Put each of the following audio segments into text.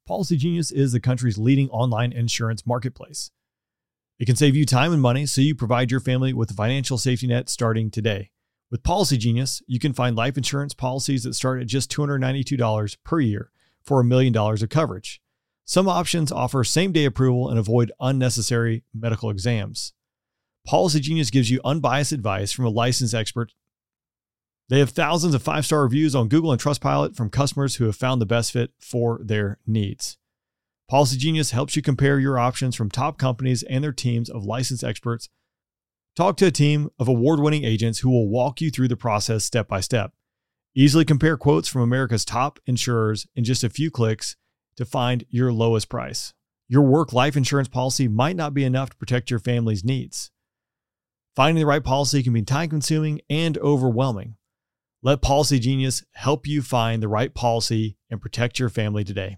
Policy Genius is the country's leading online insurance marketplace. It can save you time and money so you provide your family with a financial safety net starting today. With Policy Genius, you can find life insurance policies that start at just $292 per year for $1 million of coverage. Some options offer same-day approval and avoid unnecessary medical exams. Policy Genius gives you unbiased advice from a licensed expert. They have thousands of 5-star reviews on Google and Trustpilot from customers who have found the best fit for their needs. Policy Genius helps you compare your options from top companies and their teams of licensed experts. Talk to a team of award-winning agents who will walk you through the process step by step. Easily compare quotes from America's top insurers in just a few clicks to find your lowest price. Your work life insurance policy might not be enough to protect your family's needs. Finding the right policy can be time-consuming and overwhelming. Let Policy Genius help you find the right policy and protect your family today.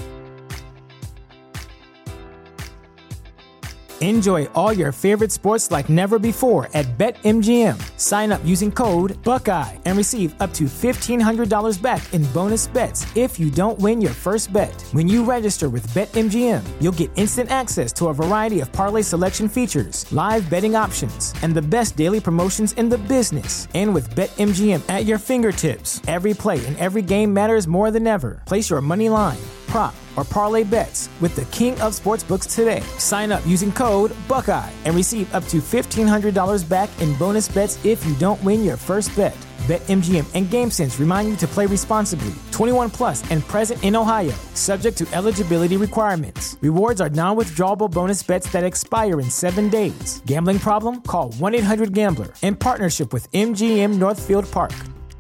Enjoy all your favorite sports like never before at BetMGM. Sign up using code Buckeye and receive up to $1,500 back in bonus bets if you don't win your first bet. When you register with BetMGM, you'll get instant access to a variety of parlay selection features, live betting options, and the best daily promotions in the business. And with BetMGM at your fingertips, every play and every game matters more than ever. Place your money line, prop, or parlay bets with the king of sportsbooks today. Sign up using code Buckeye and receive up to $1,500 back in bonus bets if you don't win your first bet. BetMGM and GameSense remind you to play responsibly. 21 plus and present in Ohio, subject to eligibility requirements. Rewards are non-withdrawable bonus bets that expire in 7 days. Gambling problem? Call 1-800-GAMBLER. In partnership with MGM Northfield Park.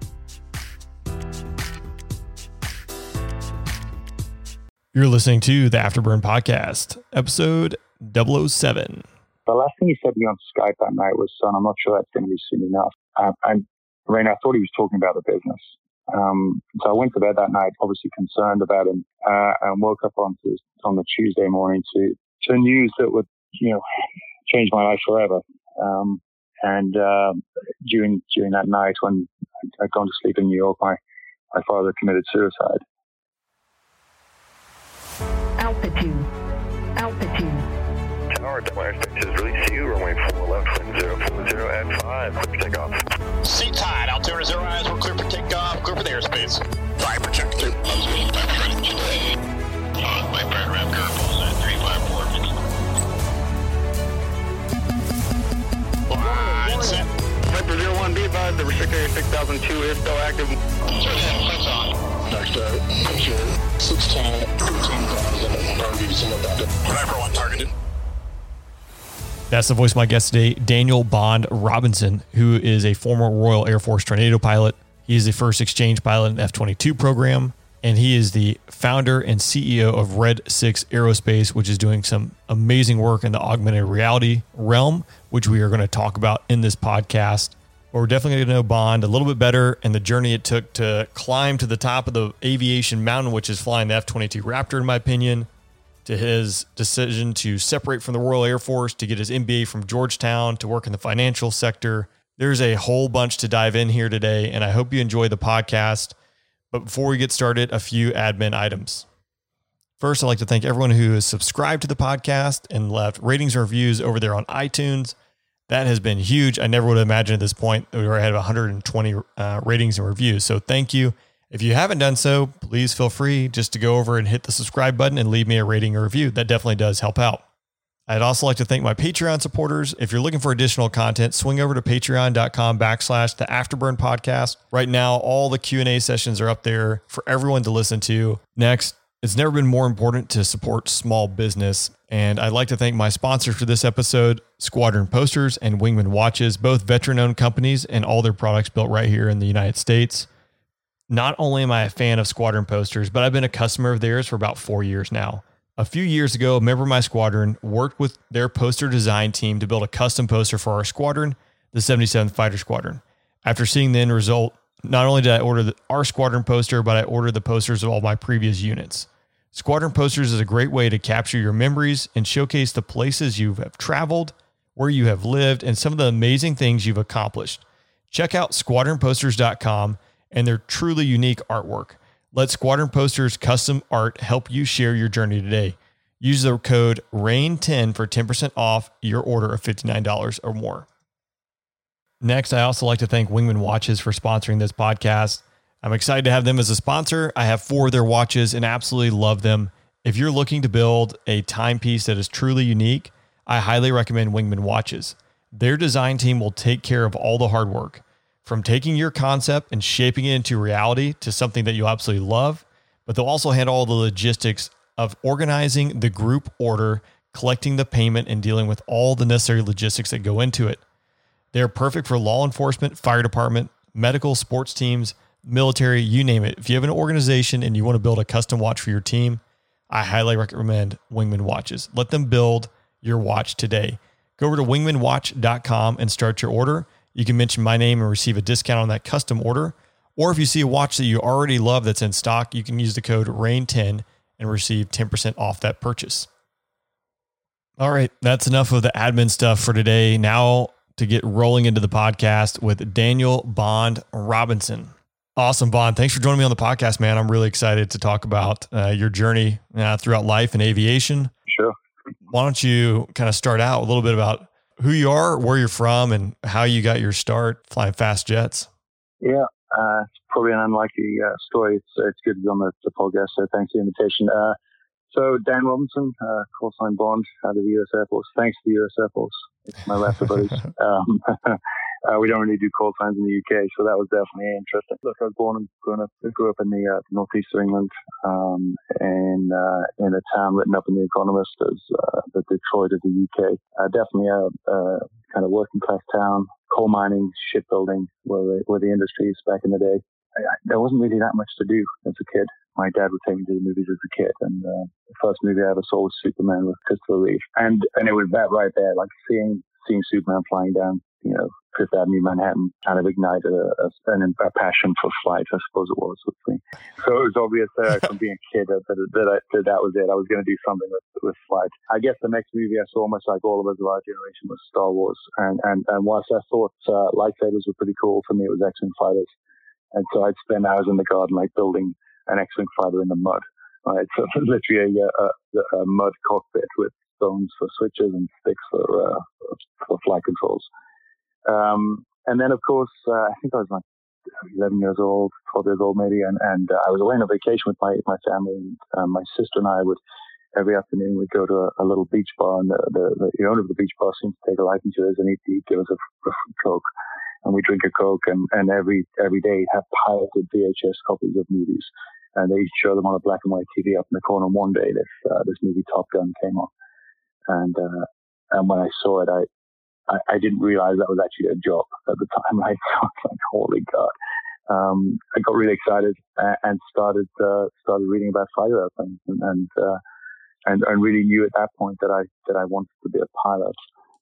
You're listening to the Afterburn Podcast, episode 007. The last thing he said to me on Skype that night was, "Son, I'm not sure that's going to be soon enough." And Rain, I thought he was talking about the business. So I went to bed that night, obviously concerned about him, and woke up on the Tuesday morning to news that would, change my life forever. And during that night when I'd gone to sleep in New York, my father committed suicide. Altitude. Tower, Delaware Station is release to you. Runway 4 left, wind 040 at 5. Clear for takeoff. Seat tied. Altimeter 0 eyes. We're clear for takeoff. Clear for the airspace. Fire protector. My bird ramp curveballs at 354. Line set. Viper 01, be advised the restricted area 6002 is still active. Lights on. Next picture 16, 15,000. Viper 1 targeted. That's the voice of my guest today, Daniel Bond Robinson, who is a former Royal Air Force Tornado pilot. He is the first exchange pilot in the F-22 program, and he is the founder and CEO of Red 6 Aerospace, which is doing some amazing work in the augmented reality realm, which we are going to talk about in this podcast. But we're definitely going to know Bond a little bit better and the journey it took to climb to the top of the aviation mountain, which is flying the F-22 Raptor, in my opinion, to his decision to separate from the Royal Air Force, to get his MBA from Georgetown, to work in the financial sector. There's a whole bunch to dive in here today, and I hope you enjoy the podcast. But before we get started, a few admin items. First, I'd like to thank everyone who has subscribed to the podcast and left ratings and reviews over there on iTunes. That has been huge. I never would have imagined at this point that we were ahead of 120 ratings and reviews. So thank you. If you haven't done so, please feel free just to go over and hit the subscribe button and leave me a rating or review. That definitely does help out. I'd also like to thank my Patreon supporters. If you're looking for additional content, swing over to patreon.com/the Afterburn Podcast. Right now, all the Q&A sessions are up there for everyone to listen to. Next, it's never been more important to support small business. And I'd like to thank my sponsors for this episode, Squadron Posters and Wingman Watches, both veteran-owned companies and all their products built right here in the United States. Not only am I a fan of Squadron Posters, but I've been a customer of theirs for about 4 years now. A few years ago, a member of my squadron worked with their poster design team to build a custom poster for our squadron, the 77th Fighter Squadron. After seeing the end result, not only did I order our squadron poster, but I ordered the posters of all my previous units. Squadron Posters is a great way to capture your memories and showcase the places you have traveled, where you have lived, and some of the amazing things you've accomplished. Check out squadronposters.com and their truly unique artwork. Let Squadron Posters custom art help you share your journey today. Use the code RAIN10 for 10% off your order of $59 or more. Next, I also like to thank Wingman Watches for sponsoring this podcast. I'm excited to have them as a sponsor. I have 4 of their watches and absolutely love them. If you're looking to build a timepiece that is truly unique, I highly recommend Wingman Watches. Their design team will take care of all the hard work, from taking your concept and shaping it into reality to something that you absolutely love, but they'll also handle all the logistics of organizing the group order, collecting the payment, and dealing with all the necessary logistics that go into it. They're perfect for law enforcement, fire department, medical, sports teams, military, you name it. If you have an organization and you want to build a custom watch for your team, I highly recommend Wingman Watches. Let them build your watch today. Go over to wingmanwatch.com and start your order. You can mention my name and receive a discount on that custom order. Or if you see a watch that you already love that's in stock, you can use the code RAIN10 and receive 10% off that purchase. All right, that's enough of the admin stuff for today. Now to get rolling into the podcast with Daniel Bond Robinson. Awesome, Bond. Thanks for joining me on the podcast, man. I'm really excited to talk about your journey throughout life and aviation. Sure. Why don't you kind of start out a little bit about who you are, where you're from, and how you got your start flying fast jets? Yeah, it's probably an unlikely story. It's good to be on the podcast, so thanks for the invitation. So Dan Robinson, call sign Bond, out of the U.S. Air Force. Thanks to the U.S. Air Force. It's my Raptor buddies. We don't really do call signs in the UK, so that was definitely interesting. Look, I was grew up in the northeast of England, in a town written up in The Economist as the Detroit of the UK. Definitely a kind of working class town, coal mining, shipbuilding, were the industries back in the day. There wasn't really that much to do as a kid. My dad would take me to the movies as a kid, and the first movie I ever saw was Superman with Christopher Reeve, and it was that right there, like seeing Superman flying down, Fifth Avenue, Manhattan, kind of ignited a passion for flight, I suppose it was with me. So it was obvious from being a kid that was it. I was going to do something with flight. I guess the next movie I saw, much like all of us of our generation, was Star Wars, and whilst I thought lightsabers were pretty cool, for me it was X-Wing fighters. And so I'd spend hours in the garden, like building an X-Wing fighter in the mud. Right? So literally a mud cockpit with stones for switches and sticks for flight controls. And then, of course, I think I was like 11 years old, 12 years old maybe, and I was away on a vacation with my family. And my sister and I would, every afternoon, we'd go to a little beach bar, and the owner of the beach bar seemed to take a liking to us, and he'd give us a free Coke. And we drink a Coke, and every day have pirated VHS copies of movies, and they show them on a black and white TV up in the corner. And one day, this movie Top Gun came on, and when I saw it, I didn't realize that was actually a job at the time. Right? So I was like, holy God! I got really excited and started reading about fighter airplanes, and really knew at that point that I wanted to be a pilot.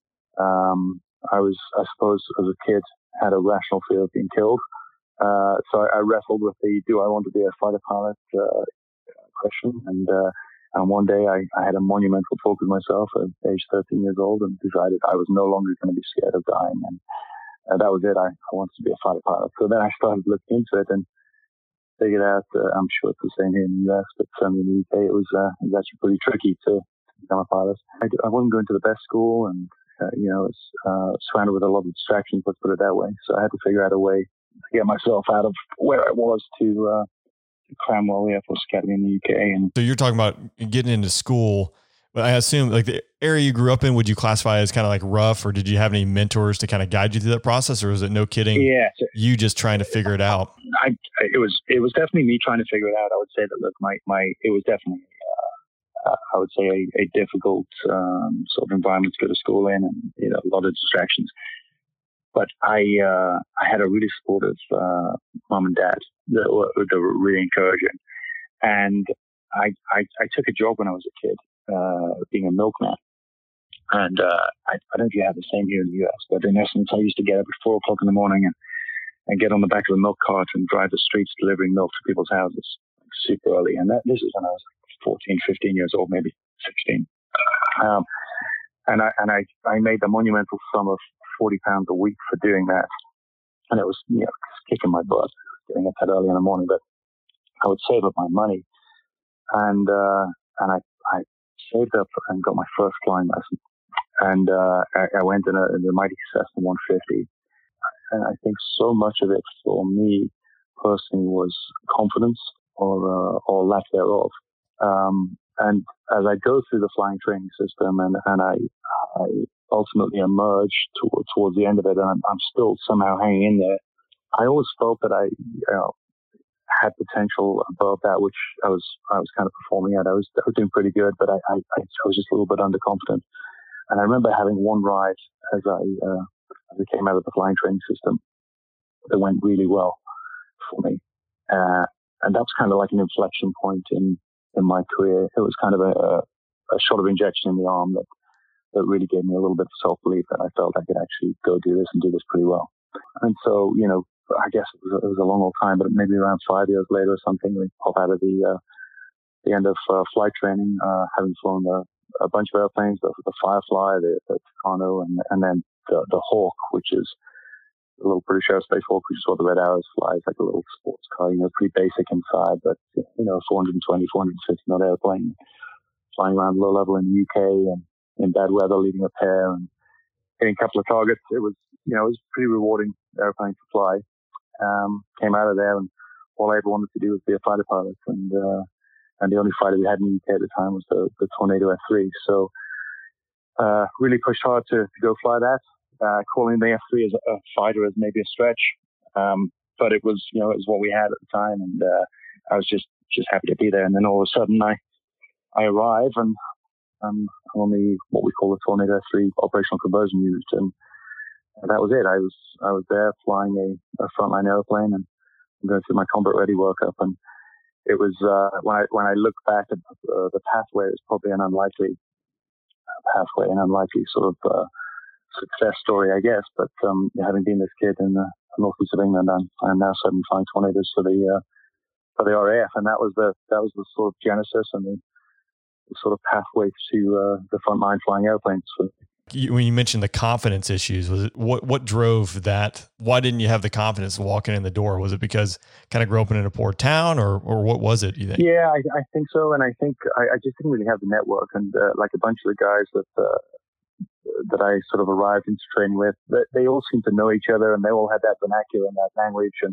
I suppose, as a kid, had a rational fear of being killed. So I wrestled with the do I want to be a fighter pilot question. And one day I had a monumental talk with myself at age 13 years old and decided I was no longer going to be scared of dying. And that was it. I wanted to be a fighter pilot. So then I started looking into it and figured out, I'm sure it's the same here in the US, but certainly in the UK, it was actually pretty tricky to become a pilot. I wasn't going to the best school, and it's surrounded with a lot of distractions, let's put it that way. So I had to figure out a way to get myself out of where I was to Cranwell Air Force Academy in the UK. And so you're talking about getting into school, but I assume like the area you grew up in, would you classify as kind of like rough, or did you have any mentors to kind of guide you through that process, or was it no kidding? Yeah, you just trying to figure it out? It was definitely me trying to figure it out. I would say that look, it was definitely I would say a difficult sort of environment to go to school in, and a lot of distractions. But I had a really supportive mom and dad that were really encouraging, and I took a job when I was a kid, being a milkman. And I don't know if you have the same here in the US, but in essence, I used to get up at 4 o'clock in the morning and get on the back of a milk cart and drive the streets delivering milk to people's houses super early. And this is when I was 14, 15 years old, maybe 16. And I made the monumental sum of £40 a week for doing that. And it was, kicking my butt, getting up that early in the morning. But I would save up my money, and I saved up and got my first flying lesson, and I went in the mighty Cessna 150, and I think so much of it for me personally was confidence or lack thereof. And as I go through the flying training system and I ultimately emerge towards the end of it, and I'm still somehow hanging in there, I always felt that I had potential above that, which I was kind of performing at. I was doing pretty good, but I was just a little bit underconfident. And I remember having one ride as I came out of the flying training system that went really well for me. And that's kind of like an inflection point in my career. It was kind of a shot of injection in the arm that really gave me a little bit of self-belief that I felt I could actually go do this and do this pretty well. And so, I guess it was a long old time, but maybe around 5 years later or something, we pop out of the end of flight training, having flown a bunch of airplanes, the Firefly, the Tucano, and then the Hawk, which is a little British Aerospace Hawk, which is what the Red Arrows fly. It's like a little sports car, pretty basic inside, but 420, 450 knot airplane, flying around low level in the UK and in bad weather, leading a pair and hitting a couple of targets. It was pretty rewarding airplane to fly. Came out of there, and all I ever wanted to do was be a fighter pilot, and the only fighter we had in the UK at the time was the Tornado F3. So really pushed hard to go fly that. Calling the F3 as a fighter is maybe a stretch, but it was it was what we had at the time, and I was just happy to be there. And then all of a sudden, I arrive, and I'm on what we call the Tornado F3 operational conversion unit, and that was it. I was there flying a frontline airplane and going through my combat ready workup, and it was when I look back at the pathway, it was probably an unlikely pathway, an unlikely sort of success story, I guess. But having been this kid in the northeast of England, I'm now 7 flying Tornadoes for the RAF, and that was the sort of genesis and the sort of pathway to the frontline flying airplanes. When you mentioned the confidence issues, was it what drove that? Why didn't you have the confidence walking in the door? Was it because kind of grew up in a poor town, or what was it, you think? Yeah, I think so. And I think I just didn't really have the network. And like a bunch of the guys that I sort of arrived into training with, they all seemed to know each other, and they all had that vernacular and that language, and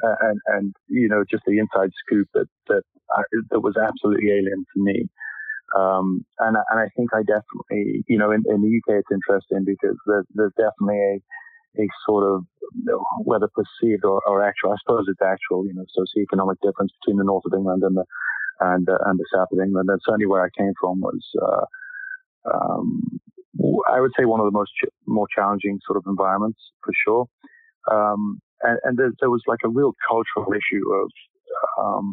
just the inside scoop that was absolutely alien to me. And I think I definitely, in the UK, it's interesting because there's definitely a sort of, whether perceived or actual, I suppose it's actual, socioeconomic difference between the north of England and the south of England. And certainly where I came from was, I would say one of the more challenging sort of environments for sure. And there was like a real cultural issue of,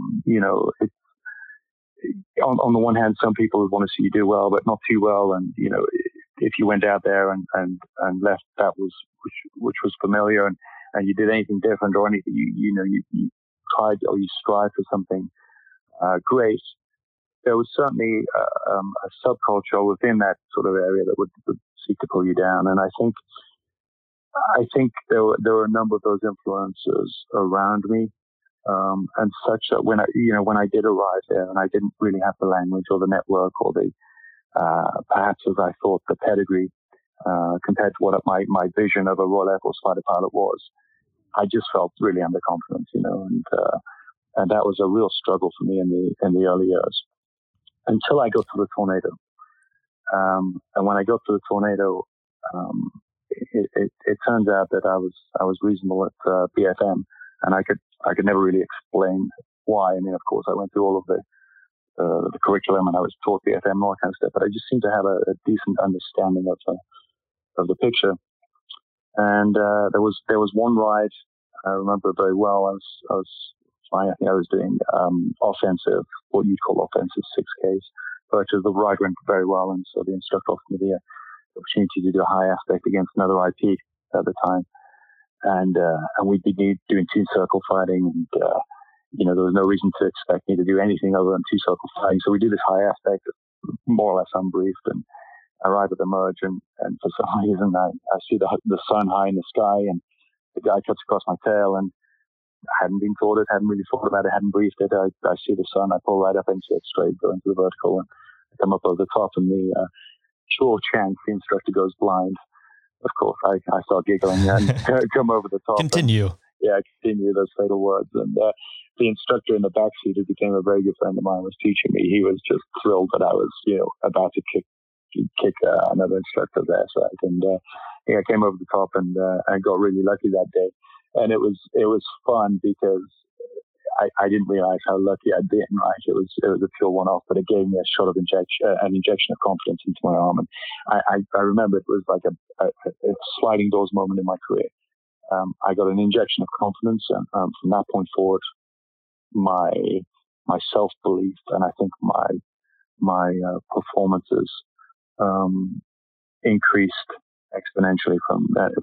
on the one hand, some people would want to see you do well, but not too well. And, if you went out there and left, that was, which was familiar, and you did anything different or anything, you tried or you strived for something great, there was certainly a subculture within that sort of area that would seek to pull you down. And I think there were a number of those influences around me. And such that when I did arrive there and I didn't really have the language or the network or the, perhaps as I thought, the pedigree, compared to what my vision of a Royal Air Force fighter pilot was, I just felt really underconfident, and that was a real struggle for me in the early years until I got to the Tornado. And when I got to the Tornado, it turns out that I was reasonable at BFM. And I could never really explain why. I mean, of course, I went through all of the curriculum and I was taught BFM and all that kind of stuff, but I just seemed to have a decent understanding of the picture. And there was one ride I remember very well. I was flying. I think I was doing offensive, what you'd call offensive 6Ks, but the ride went very well, and so the instructor offered me the opportunity to do a high aspect against another IP at the time. And we'd be doing two-circle fighting, and there was no reason to expect me to do anything other than two-circle fighting. So we do this high aspect, more or less unbriefed, and I arrive at the merge, and for some reason I see the sun high in the sky, and the guy cuts across my tail, and hadn't been taught it, hadn't really thought about it, hadn't briefed it. I see the sun, I pull right up into it straight, go into the vertical, and I come up over the top, and the sure chance the instructor goes blind. Of course, I start giggling and come over the top. Continue. Continue those fatal words. And the instructor in the backseat, who became a very good friend of mine, was teaching me. He was just thrilled that I was, about to kick another instructor there. So I came over the top and got really lucky that day. And it was fun because I didn't realize how lucky I'd been. Right, it was a pure one-off, but it gave me an injection of confidence into my arm. And I remember it was like a sliding doors moment in my career. I got an injection of confidence, and from that point forward, my self-belief and I think my performances increased exponentially from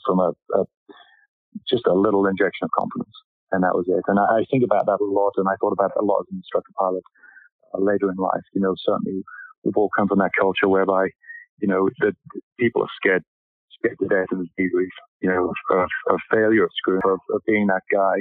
just a little injection of confidence. And that was it. And I think about that a lot, and I thought about it a lot as an instructor pilot later in life. Certainly we've all come from that culture whereby, the people are scared to death in the debrief, of failure, of screw, of being that guy.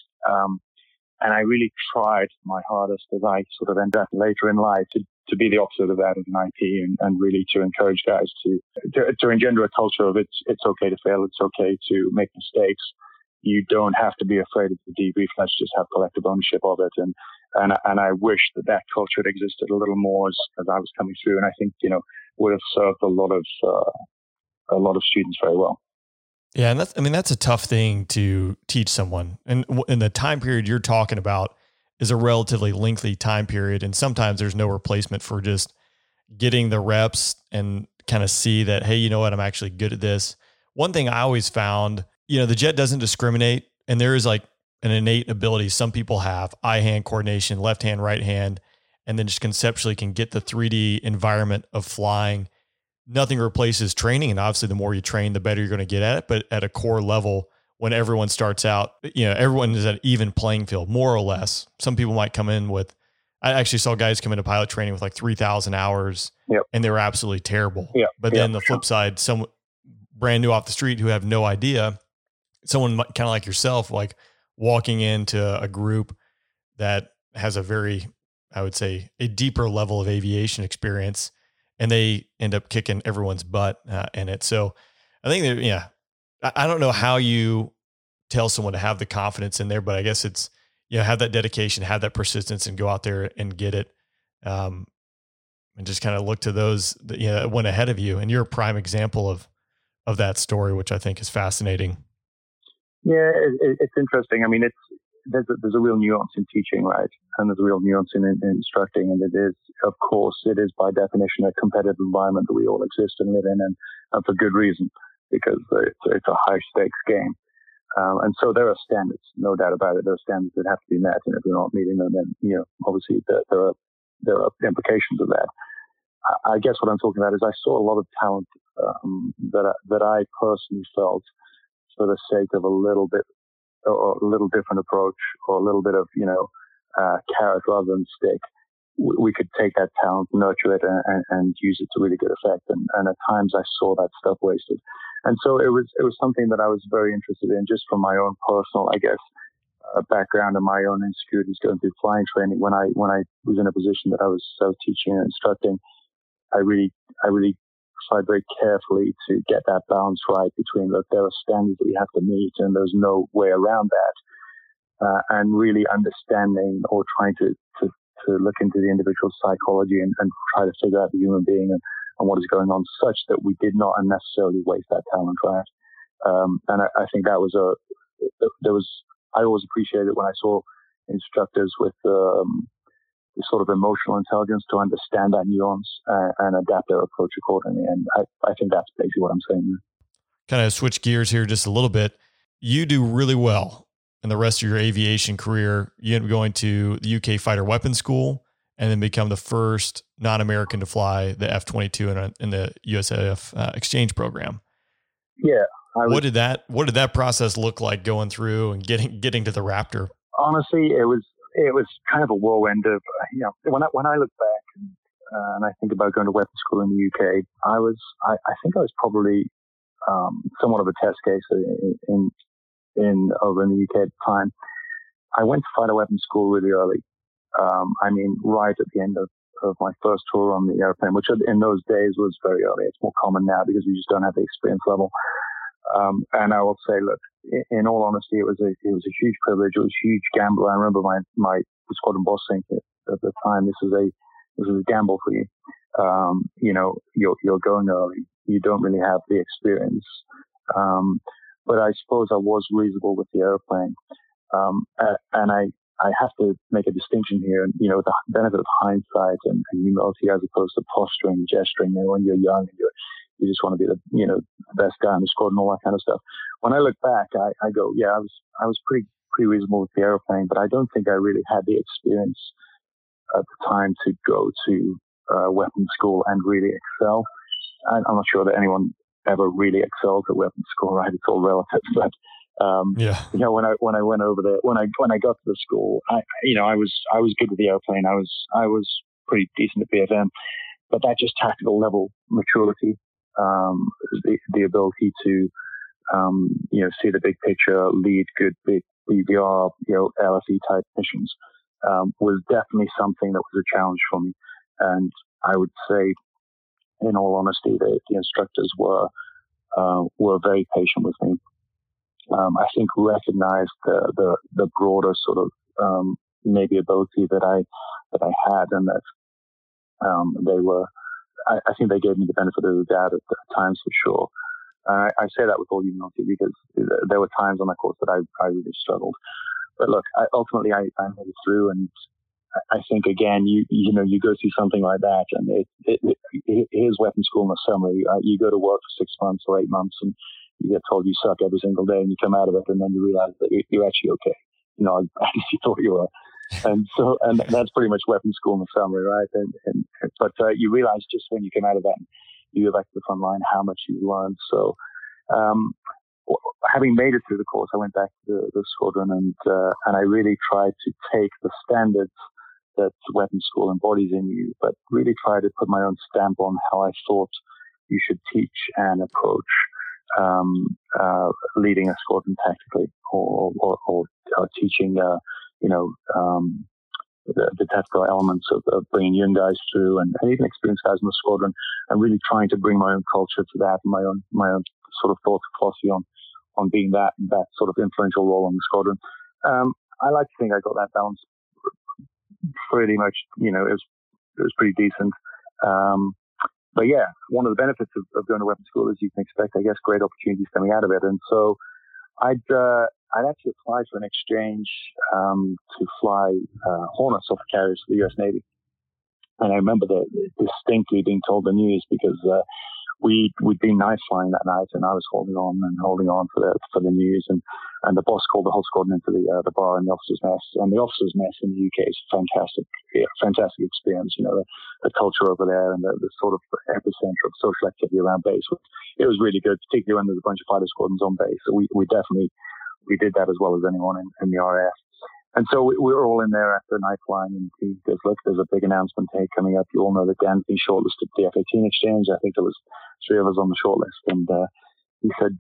And I really tried my hardest as I sort of ended up later in life to be the opposite of that as an IT and really to encourage guys to engender a culture of it's okay to fail, it's okay to make mistakes. You don't have to be afraid of the debrief. Let's just have collective ownership of it. And I wish that culture had existed a little more as I was coming through. And I think, would have served a lot of students very well. Yeah. And that's a tough thing to teach someone. And in the time period you're talking about is a relatively lengthy time period. And sometimes there's no replacement for just getting the reps and kind of see that, hey, you know what, I'm actually good at this. One thing I always found, the jet doesn't discriminate, and there is like an innate ability some people have, eye-hand coordination, left hand, right hand, and then just conceptually can get the 3D environment of flying. Nothing replaces training. And obviously the more you train, the better you're going to get at it. But at a core level, when everyone starts out, everyone is at an even playing field, more or less. Some people might come in with, I actually saw guys come into pilot training with like 3,000 hours and they were absolutely terrible. But then the flip side, some brand new off the street who have no idea, someone kind of like yourself, like walking into a group that has a very, I would say, a deeper level of aviation experience, and they end up kicking everyone's butt in it. So I think that, I don't know how you tell someone to have the confidence in there, but I guess it's, have that dedication, have that persistence, and go out there and get it. And just kind of look to those that went ahead of you. And you're a prime example of that story, which I think is fascinating. Yeah, it's interesting. I mean, there's a real nuance in teaching, right? And there's a real nuance in instructing. And it is by definition a competitive environment that we all exist and live in, and for good reason, because it's a high stakes game. And so there are standards, no doubt about it. There are standards that have to be met, and if you're not meeting them, then obviously there are implications of that. I guess what I'm talking about is I saw a lot of talent that I personally felt, for the sake of a little bit or a little different approach or a little bit of carrot rather than stick, we could take that talent, nurture it, and use it to really good effect. And at times I saw that stuff wasted. And so it was something that I was very interested in, just from my own personal, I guess, background and my own insecurities going through flying training. When I was in a position that I was teaching and instructing, I really tried very carefully to get that balance right between, look, there are standards that we have to meet and there's no way around that, and really understanding or trying to look into the individual psychology and try to figure out the human being and what is going on, such that we did not unnecessarily waste that talent, right? And I think that was I always appreciated when I saw instructors with the sort of emotional intelligence to understand that nuance and adapt their approach accordingly. And I think that's basically what I'm saying. Kind of switch gears here just a little bit. You do really well in the rest of your aviation career. You end up going to the UK Fighter Weapons School and then become the first non-American to fly the F-22 in the USAF exchange program. Yeah. What did that process look like going through and getting to the Raptor? Honestly, it was kind of a whirlwind of, when I look back and I think about going to weapons school in the UK, I think I was probably somewhat of a test case over in the UK at the time. I went to fighter weapons school really early. Right at the end of my first tour on the airplane, which in those days was very early. It's more common now because we just don't have the experience level. And I will say, look, in all honesty, it was a huge privilege. It was a huge gamble. I remember my squadron boss saying at the time, this is a gamble for you. You're going early. You don't really have the experience. But I suppose I was reasonable with the airplane. And I have to make a distinction here, the benefit of hindsight and humility as opposed to posturing, gesturing, when you're young and you just want to be the best guy in the squad and all that kind of stuff. When I look back, I go, yeah, I was pretty reasonable with the airplane, but I don't think I really had the experience at the time to go to weapons school and really excel. I'm not sure that anyone ever really excelled at weapons school, right? It's all relative, but when I went over there, when I got to the school, I was good with the airplane. I was pretty decent at BFM, but that just tactical level maturity, the ability to see the big picture, lead good big BVR, LSE type missions, was definitely something that was a challenge for me. And I would say, in all honesty, the instructors were very patient with me. I think recognized the broader sort of maybe ability that I had, and that they were. I think they gave me the benefit of the doubt at times, for sure. I say that with all humility because there were times on the course that I really struggled. But look, ultimately I made it through, and I think again, you go through something like that, and here's weapons school in the summary. You go to work for 6 months or 8 months, and you get told you suck every single day, and you come out of it, and then you realize that you're actually okay. As you thought you were. And that's pretty much weapons school in the summary, right? But you realize just when you come out of that, you go back to the front line, how much you learned. So, having made it through the course, I went back to the squadron, and I really tried to take the standards that weapons school embodies in you, but really try to put my own stamp on how I thought you should teach and approach leading a squadron tactically, or teaching, the tactical elements of bringing young guys through, and even experienced guys in the squadron, and really trying to bring my own culture to that, and my own sort of thought philosophy on being that sort of influential role in the squadron. I like to think I got that balance pretty much. It was pretty decent. But yeah, one of the benefits of going to weapons school is you can expect, I guess, great opportunities coming out of it. And so I'd actually applied for an exchange to fly Hornets off the carriers for the U.S. Navy. And I remember distinctly being told the news because we'd been night flying that night, and I was holding on for the news, and the boss called the whole squadron into the bar in the officers' mess. And the officers' mess in the UK is fantastic experience. The culture over there, and the sort of epicenter of social activity around base. It was really good, particularly when there's a bunch of fighter squadrons on base. So we definitely did that as well as anyone in the RAF. And so we were all in there after night flying, and he goes, look, there's a big announcement coming up. You all know that Dan's been shortlisted for the F-18 exchange. I think there was 3 of us on the shortlist. And he said,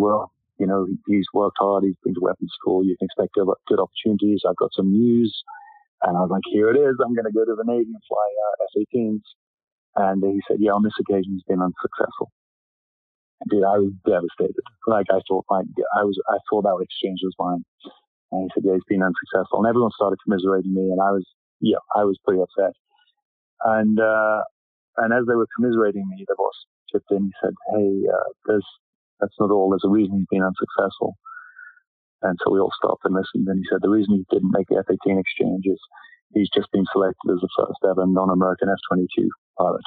he's worked hard. He's been to weapons school. You can expect good opportunities. I've got some news. And I was like, here it is. I'm going to go to the Navy and fly F-18s. And he said, yeah, on this occasion, he's been unsuccessful. Dude, I was devastated. I thought that exchange was mine. And he said, yeah, he's been unsuccessful. And everyone started commiserating me, and I was pretty upset. And as they were commiserating me, the boss chipped in. He said, hey, that's not all. There's a reason he's been unsuccessful. And so we all stopped and listened. And he said, the reason he didn't make the F-18 exchange is he's just been selected as the first ever non-American F-22 pilot.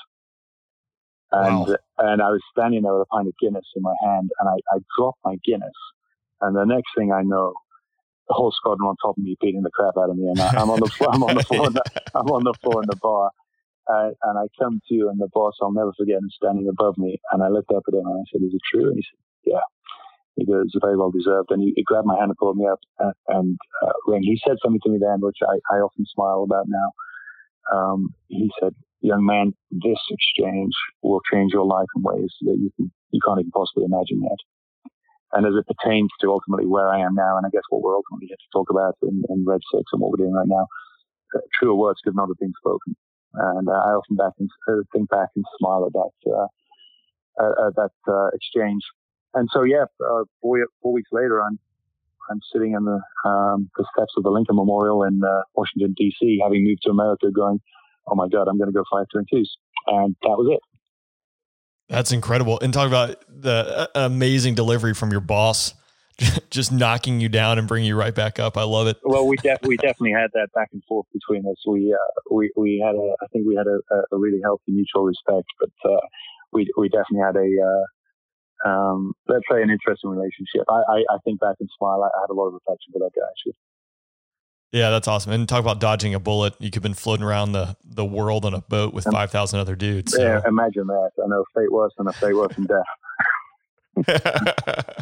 And Wow. And I was standing there with a pint of Guinness in my hand, and I dropped my Guinness. And the next thing I know, the whole squadron on top of me beating the crap out of me, and I'm on the floor. I'm on the floor in the bar, and I come to, and the boss, I'll never forget, is standing above me, and I looked up at him and I said, "Is it true?" And he said, "Yeah." He goes, "Very well deserved." And he grabbed my hand and pulled me up, and he said something to me then, which I often smile about now. He said, "Young man, this exchange will change your life in ways that you can't even possibly imagine yet." And as it pertains to ultimately where I am now, and I guess what we're ultimately here to talk about in Red 6 and what we're doing right now, truer words could not have been spoken. And I often think back and smile at that exchange. And so, 4 weeks later, I'm sitting in the steps of the Lincoln Memorial in Washington, D.C., having moved to America, going, oh my God, I'm going to go fly 2-2s. And that was it. That's incredible. And talk about the amazing delivery from your boss, just knocking you down and bringing you right back up. I love it. Well, we definitely had that back and forth between us. We had I think we had a really healthy mutual respect, but we definitely had let's say an interesting relationship. I think back and smile. I had a lot of affection for that guy, actually. Yeah, that's awesome. And talk about dodging a bullet. You could have been floating around the world on a boat with 5,000 other dudes. So. Yeah, imagine that. I know fate worse than death.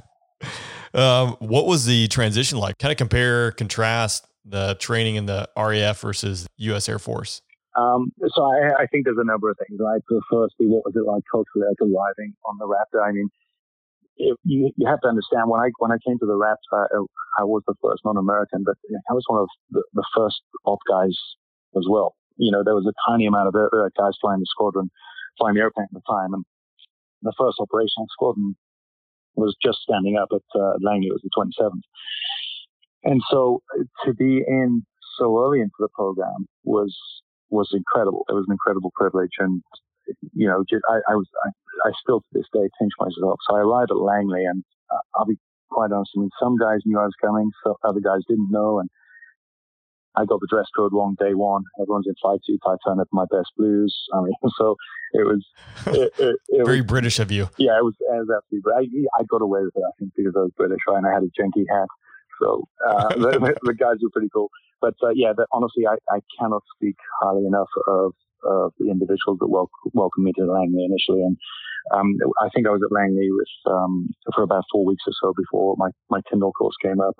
What was the transition like? Kind of contrast the training in the RAF versus U.S. Air Force. So I think there's a number of things. Right? So firstly, what was it like culturally arriving on the Raptor? I mean, you have to understand when I came to the Raptor, I was the first non-American, but I was one of the first op guys as well. You know, there was a tiny amount of guys flying the squadron, flying the airplane at the time, and the first operational squadron was just standing up at Langley. It was the 27th. And so to be in so early into the program was incredible. It was an incredible privilege. And, you know, I still to this day pinch myself. So I arrived at Langley, and I'll be quite honest, I mean, some guys knew I was coming, so other guys didn't know. And I got the dress code wrong day one. Everyone's in flight suits. I turned up in my best blues. I mean, so it was very British of you. Yeah, it was absolutely. But I got away with it, I think, because I was British, right? And I had a janky hat. So the guys were pretty cool. But honestly, I cannot speak highly enough of the individuals that welcomed me to Langley initially. And I think I was at Langley for about 4 weeks or so before my Tyndall course came up.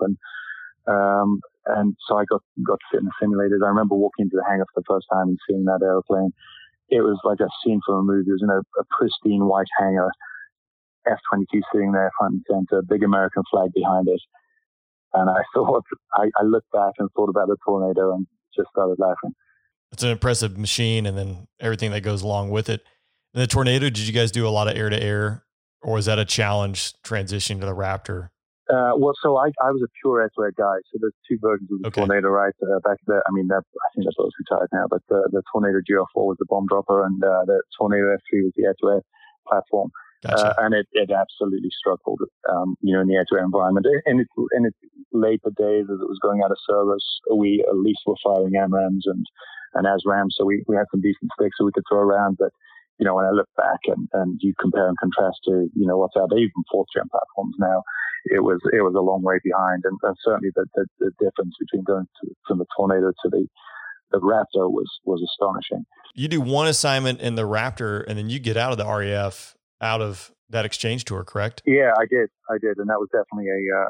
And so I got to sit in the simulators. I remember walking into the hangar for the first time and seeing that airplane. It was like a scene from a movie. It was in a pristine white hangar, F-22 sitting there front and center, big American flag behind it. And I looked back and thought about the Tornado and just started laughing. It's an impressive machine, and then everything that goes along with it. And the Tornado, did you guys do a lot of air-to-air, or was that a challenge transitioning to the Raptor? So I was a pure air-to-air guy. So there's two versions of the Tornado, right? Back there, I mean, I think they're both retired now, but the Tornado GR4 was the bomb dropper, and the Tornado F3 was the air-to-air platform. Gotcha. And it absolutely struggled, in the air-to-air environment. In its later days, as it was going out of service, we at least were firing AMRAAMs and ASRAAMs, so we had some decent sticks that we could throw around. But, you know, when I look back and you compare and contrast to, you know, what's out there, even fourth-gen platforms now, it was a long way behind. And certainly the difference between going from the Tornado to the Raptor was astonishing. You do one assignment in the Raptor, and then you get out of the RAF, out of that exchange tour, correct? Yeah, I did, and that was definitely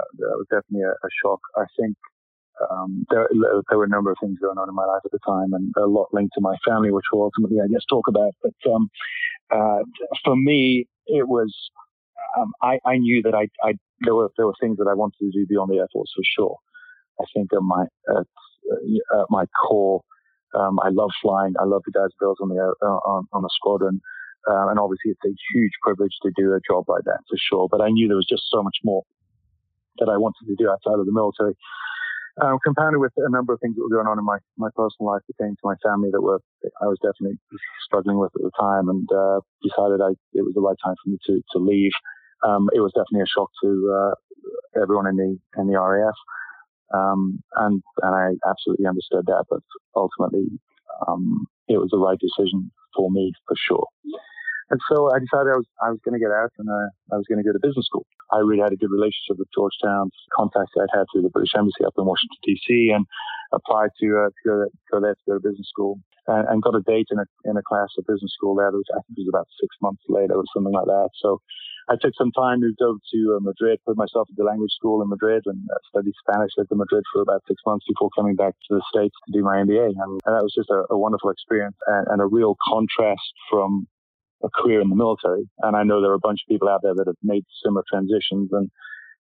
a shock. I think there were a number of things going on in my life at the time, and a lot linked to my family, which we'll ultimately, I guess, talk about. But for me, it was I knew that there were things that I wanted to do beyond the Air Force for sure. I think at my core, I love flying. I love the guys and girls on the squadron. And obviously it's a huge privilege to do a job like that for sure. But I knew there was just so much more that I wanted to do outside of the military. Compounded with a number of things that were going on in my personal life pertaining to my family that I was definitely struggling with at the time, and decided it was the right time for me to leave. It was definitely a shock to everyone in the RAF. And I absolutely understood that, but ultimately, it was the right decision for me for sure. And so I decided I was going to get out, and I was going to go to business school. I really had a good relationship with Georgetown, contacts I'd had through the British Embassy up in Washington, D.C., and applied to go there to go to business school, and got a date in a class of business school there. I think it was about 6 months later or something like that. So I took some time, moved over to Madrid, put myself at the language school in Madrid, and studied Spanish. Lived in Madrid for about 6 months before coming back to the States to do my MBA. And that was just a wonderful experience, and a real contrast from a career in the military. And I know there are a bunch of people out there that have made similar transitions, and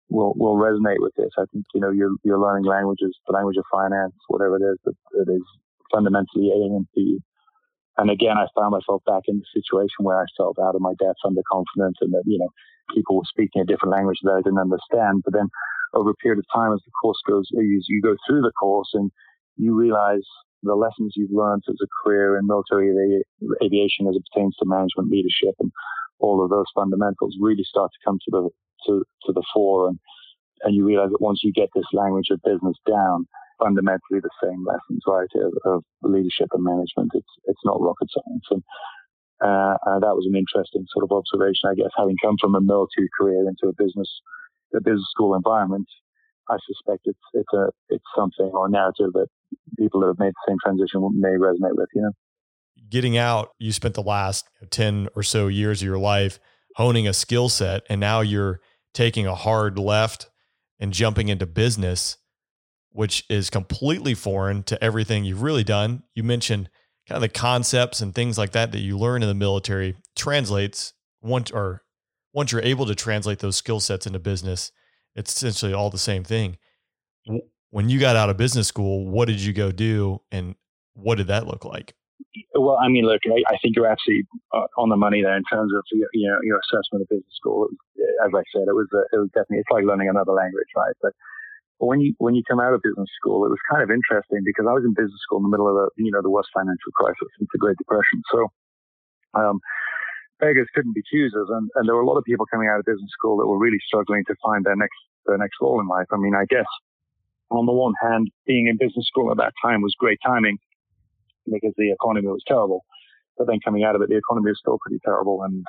will resonate with this. I think, you're learning languages, the language of finance, whatever it is, that is fundamentally alien to you. And again, I found myself back in the situation where I felt out of my depth, underconfident, and that, people were speaking a different language that I didn't understand. But then over a period of time, as the course goes, you go through the course and you realize the lessons you've learned as a career in military aviation as it pertains to management, leadership, and all of those fundamentals really start to come to the fore. And you realize that once you get this language of business down, fundamentally the same lessons, right, of leadership and management. It's not rocket science. And that was an interesting sort of observation, I guess, having come from a military career into a business school environment. I suspect it's something or a narrative that people that have made the same transition may resonate with, Getting out, you spent the last 10 or so years of your life honing a skill set, and now you're taking a hard left and jumping into business, which is completely foreign to everything you've really done. You mentioned kind of the concepts and things like that you learn in the military translates once you're able to translate those skill sets into business, it's essentially all the same thing. When you got out of business school, what did you go do, and what did that look like? Well, I mean, look, I think you're absolutely on the money there in terms of your assessment of business school. As I said, it was definitely, it's like learning another language, right? But when you come out of business school, it was kind of interesting because I was in business school in the middle of the worst financial crisis since the Great Depression. So beggars couldn't be choosers, and there were a lot of people coming out of business school that were really struggling to find their next role in life. I mean, I guess on the one hand, being in business school at that time was great timing because the economy was terrible, but then coming out of it, the economy was still pretty terrible, and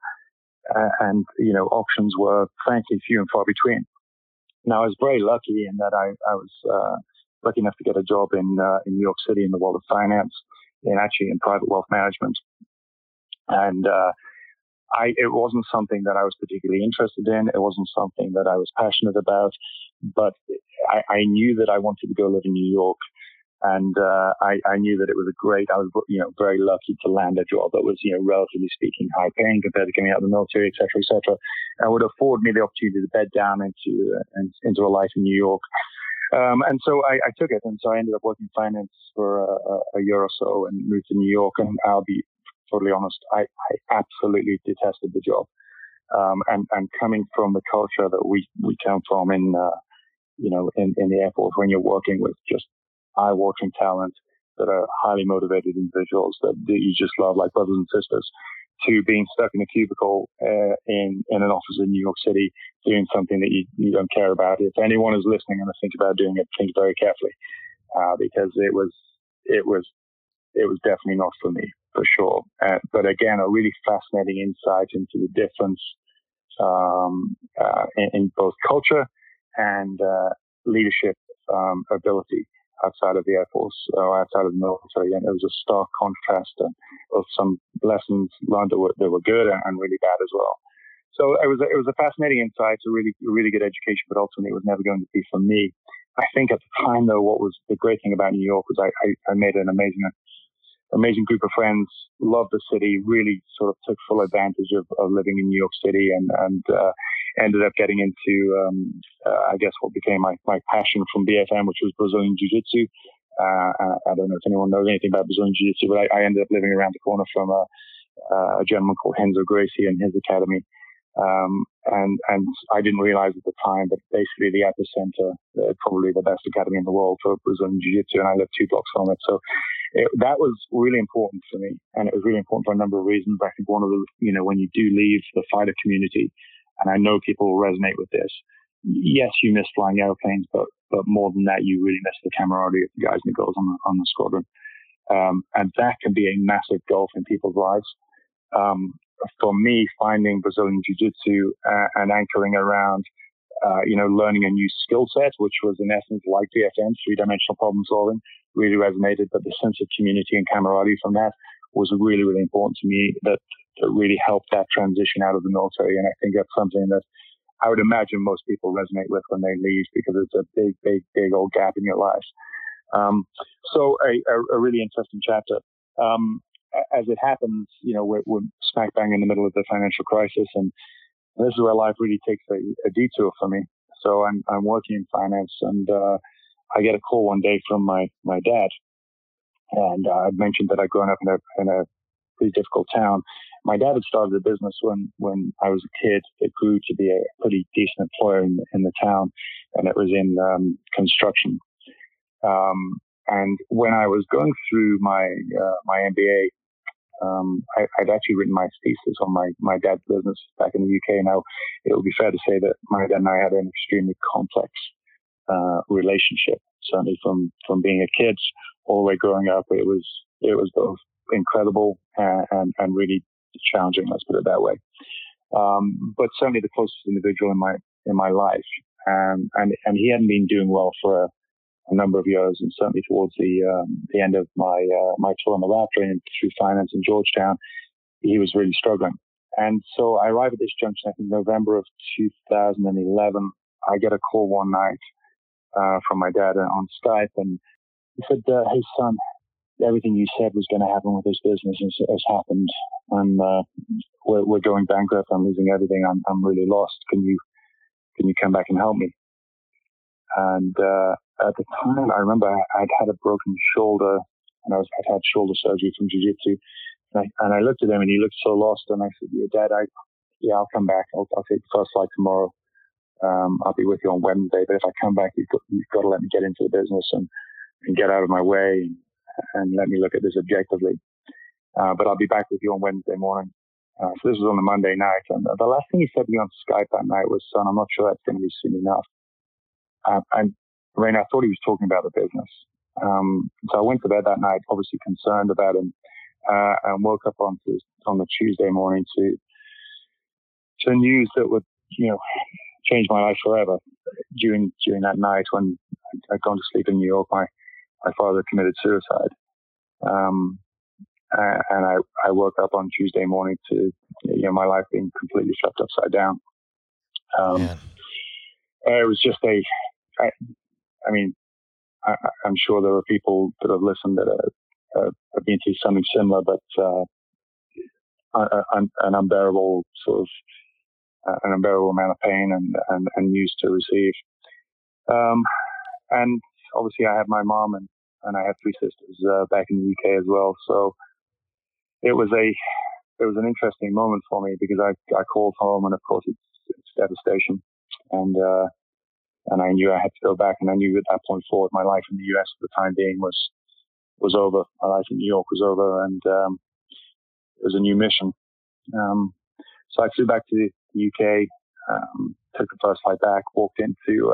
options were frankly few and far between. Now, I was very lucky in that I was lucky enough to get a job in New York City in the world of finance, in private wealth management. And it wasn't something that I was particularly interested in. It wasn't something that I was passionate about, but I knew that I wanted to go live in New York. And I knew that it was I was very lucky to land a job that was, relatively speaking, high paying compared to coming out of the military, et cetera, and would afford me the opportunity to bed down into a life in New York. And so I took it. And so I ended up working finance for a year or so and moved to New York. And I'll be totally honest, I absolutely detested the job. And coming from the culture that we come from in the Air Force, when you're working with just eye-watering talent that are highly motivated individuals that you just love like brothers and sisters, to being stuck in a cubicle in an office in New York City doing something that you don't care about. If anyone is listening and think about doing it, think very carefully because it was definitely not for me, for sure. But again, a really fascinating insight into the difference in both culture and leadership ability outside of the Air Force or outside of the military. And it was a stark contrast of some lessons learned that were good and really bad as well. So it was a fascinating insight, a really good education, but ultimately it was never going to be for me. I think at the time, though, what was the great thing about New York was I made an amazing group of friends, loved the city, really sort of took full advantage of living in New York City and ended up getting into, I guess, what became my passion from BFM, which was Brazilian Jiu-Jitsu. I don't know if anyone knows anything about Brazilian Jiu-Jitsu, but I ended up living around the corner from a gentleman called Renzo Gracie and his academy. And I didn't realize at the time that basically the epicenter, probably the best academy in the world for Brazilian Jiu-Jitsu, and I lived 2 blocks from it. So that was really important for me, and it was really important for a number of reasons. I think one of the, when you do leave the fighter community, and I know people will resonate with this, yes, you miss flying airplanes, but more than that, you really miss the camaraderie of the guys and the girls on the squadron. And that can be a massive gulf in people's lives. For me, finding Brazilian Jiu-Jitsu and anchoring around, learning a new skill set, which was in essence like BFM, 3-dimensional problem solving, really resonated. But the sense of community and camaraderie from that was really, really important to me that really helped that transition out of the military. And I think that's something that I would imagine most people resonate with when they leave, because it's a big old gap in your life. So a really interesting chapter. As it happens, we're smack bang in the middle of the financial crisis, and this is where life really takes a detour for me. So I'm working in finance, and I get a call one day from my dad, and I'd mentioned that I'd grown up in a pretty difficult town. My dad had started a business when I was a kid that grew to be a pretty decent employer in the town, and it was in construction. And when I was going through my MBA, I'd actually written my thesis on my dad's business back in the UK. Now, it would be fair to say that my dad and I had an extremely complex relationship. Certainly from being a kid all the way growing up, it was both incredible and really challenging. Let's put it that way. But certainly the closest individual in my life, and he hadn't been doing well for a number of years, and certainly towards the end of my tour on the Raptor and through finance in Georgetown, he was really struggling. And so I arrived at this junction, I think November of 2011. I get a call one night from my dad on Skype, and he said, "Hey son, everything you said was going to happen with this business has happened. We're going bankrupt. I'm losing everything. I'm really lost. Can you come back and help me?" And at the time, I remember I'd had a broken shoulder, and I'd had shoulder surgery from jiu-jitsu. And I looked at him, and he looked so lost. And I said, "Yeah, Dad, I'll come back. I'll take the first flight tomorrow. I'll be with you on Wednesday. But if I come back, you've got to let me get into the business and get out of my way and let me look at this objectively. But I'll be back with you on Wednesday morning." So this was on a Monday night. And the last thing he said to me on Skype that night was, "Son, I'm not sure that's going to be soon enough." And Rain, I thought he was talking about the business. So I went to bed that night, obviously concerned about him, and woke up on the Tuesday morning to news that would, change my life forever. During that night when I'd gone to sleep in New York, my father committed suicide. And I woke up on Tuesday morning to, my life being completely flipped upside down. It was just I'm sure there are people that have listened that have been through something similar, but an unbearable amount of pain and news to receive. And obviously I have my mom and I have three sisters back in the UK as well. So it was an interesting moment for me because I called home, and of course it's devastation. And I knew I had to go back, and I knew at that point forward my life in the US for the time being was over. My life in New York was over, and it was a new mission. So I flew back to the UK, took the first flight back, walked into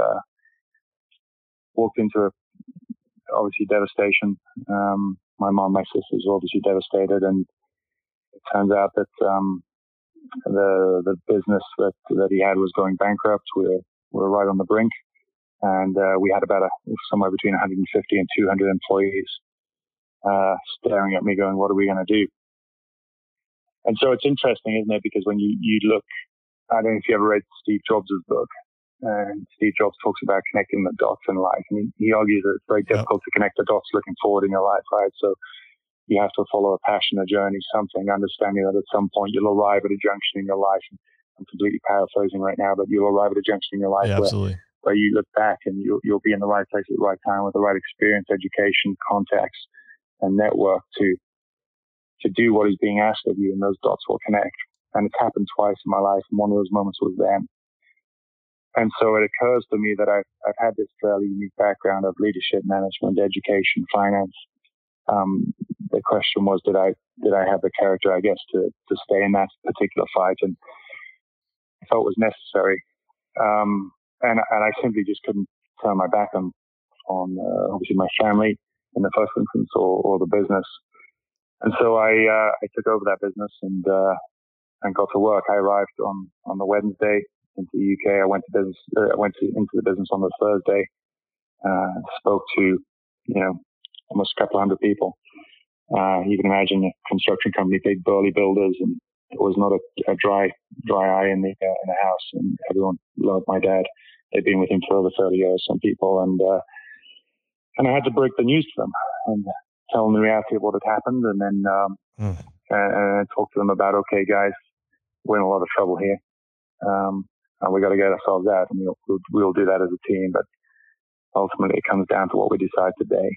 obviously devastation. My mom, my sisters were obviously devastated, and it turns out that the business that he had was going bankrupt. We're right on the brink, and we had about somewhere between 150 and 200 employees staring at me going, "What are we going to do?" And so it's interesting, isn't it? Because when you look, I don't know if you ever read Steve Jobs' book, and Steve Jobs talks about connecting the dots in life. I mean, he argues that it's very difficult to connect the dots looking forward in your life, right? So you have to follow a passion, a journey, something, understanding that at some point you'll arrive at a junction in your life. I'm completely paraphrasing right now, but you'll arrive at a junction in your life where you look back and you'll be in the right place at the right time with the right experience, education, contacts, and network to do what is being asked of you, and those dots will connect. And it's happened twice in my life, and one of those moments was then. And so it occurs to me that I've had this fairly unique background of leadership, management, education, finance. The question was, did I have the character, I guess, to stay in that particular fight? And I felt it was necessary. And I simply just couldn't turn my back on obviously my family in the first instance or the business. And so I took over that business and got to work. I arrived on the Wednesday into the UK. I went into the business on the Thursday. Spoke to almost a couple of hundred people. You can imagine a construction company, big burly builders, and it was not a dry eye in the house. And everyone loved my dad. They'd been with him for over 30 years, some people, and I had to break the news to them and tell them the reality of what had happened, and then and talk to them about, okay, guys, we're in a lot of trouble here. and we got to get ourselves out, and we'll do that as a team. But ultimately, it comes down to what we decide today.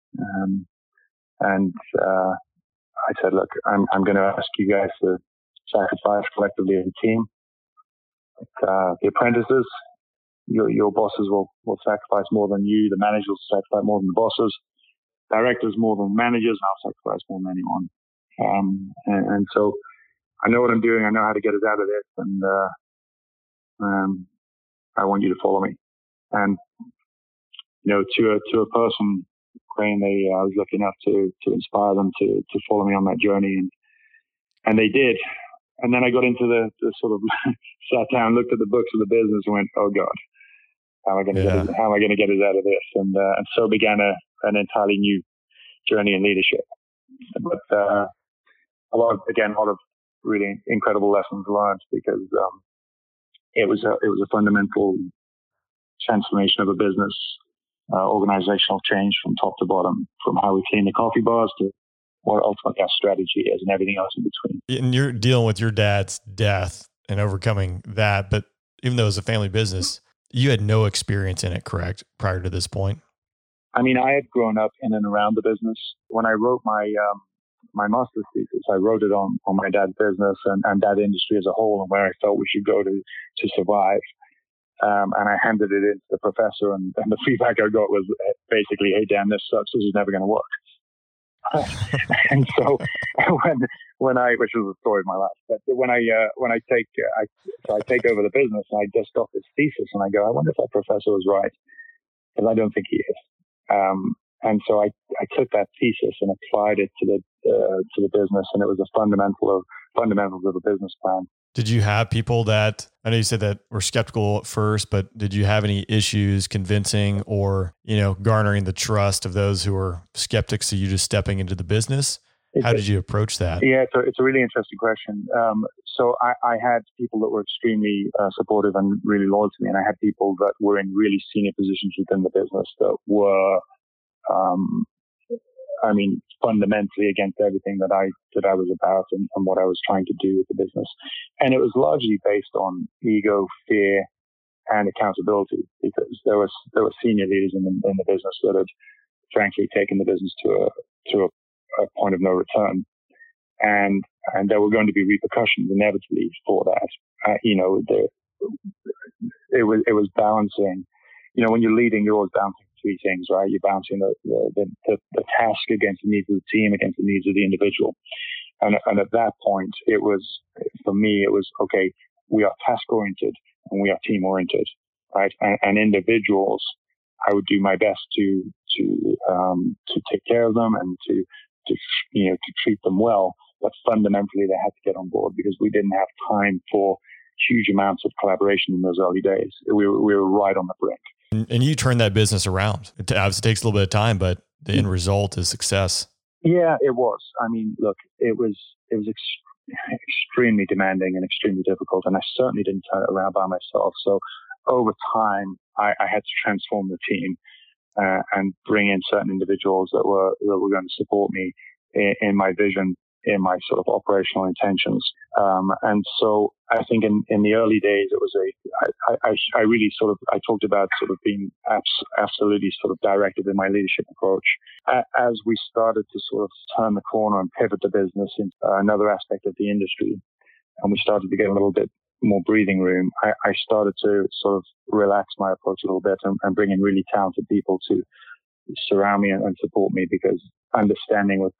I said, look, I'm going to ask you guys to sacrifice collectively as a team. The apprentices, your bosses will sacrifice more than you. The managers will sacrifice more than the bosses. Directors more than managers, and I'll sacrifice more than anyone. And so I know what I'm doing. I know how to get us out of this, and I want you to follow me. And to a person, Crane, I was lucky enough to inspire them to follow me on that journey, and they did. And then I got into the sort of sat down, looked at the books of the business, and went, "Oh God, how am I going to get us out of this?" And so began an entirely new journey in leadership. But a lot of really incredible lessons learned, because it was a fundamental transformation of a business, organizational change from top to bottom, from how we clean the coffee bars to what ultimately our strategy is, and everything else in between. And you're dealing with your dad's death and overcoming that, but even though it was a family business, you had no experience in it, correct, prior to this point? I mean, I had grown up in and around the business. When I wrote my master's thesis, I wrote it on my dad's business and that industry as a whole, and where I felt we should go to survive. And I handed it in to the professor, and the feedback I got was basically, "Hey, Dan, this sucks. This is never going to work." And so when I, which was the story of my life, but when I take over the business, and I dust off this thesis, and I go, I wonder if that professor was right, because I don't think he is. And so I took that thesis and applied it to the business, and it was a fundamentals of the business plan. Did you have people that, I know you said that were skeptical at first, but did you have any issues convincing or, garnering the trust of those who were skeptics to you just stepping into the business? How did you approach that? Yeah, it's a really interesting question. So I had people that were extremely supportive and really loyal to me, and I had people that were in really senior positions within the business that were, fundamentally against everything that I was about and what I was trying to do with the business. And it was largely based on ego, fear, and accountability, because there were senior leaders in the business that had frankly taken the business to a point of no return. And there were going to be repercussions inevitably for that. It was balancing, when you're leading, you're always balancing three things, right? You're balancing the task against the needs of the team, against the needs of the individual. And at that point, for me, it was, okay, we are task oriented and we are team oriented, right? And individuals, I would do my best to take care of them and to treat them well. But fundamentally, they had to get on board, because we didn't have time for huge amounts of collaboration in those early days. We were right on the brink. And you turned that business around. It obviously takes a little bit of time, but the end result is success. Yeah, it was. I mean, look, it was extremely demanding and extremely difficult, and I certainly didn't turn it around by myself. So over time, I had to transform the team and bring in certain individuals that were going to support me in my vision, in my sort of operational intentions. And so I think in the early days, it was I really I talked about sort of being absolutely sort of directed in my leadership approach. As we started to sort of turn the corner and pivot the business into another aspect of the industry, and we started to get a little bit more breathing room, I started to sort of relax my approach a little bit and bring in really talented people to surround me and support me, because understanding what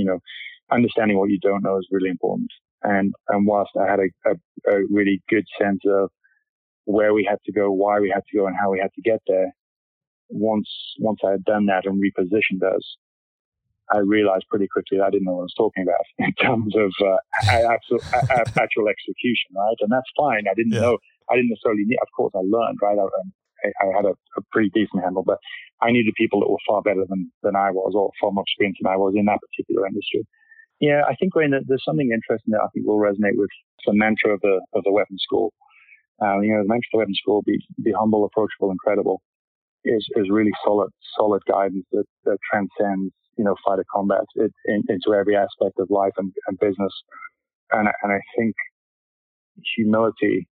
you don't know is really important. And whilst I had a really good sense of where we had to go, why we had to go, and how we had to get there, once I had done that and repositioned us, I realized pretty quickly that I didn't know what I was talking about in terms of actual execution, right? And that's fine. I didn't know. I didn't necessarily need. Of course, I learned, right? I had a pretty decent handle, but I needed people that were far better than I was, or far more experienced than I was in that particular industry. Yeah, I think, Wayne, there's something interesting that I think will resonate with the mantra of the weapons school. The mantra of the weapons school, be humble, approachable, and credible, is really solid guidance that transcends, fighter combat into every aspect of life and business. And I think humility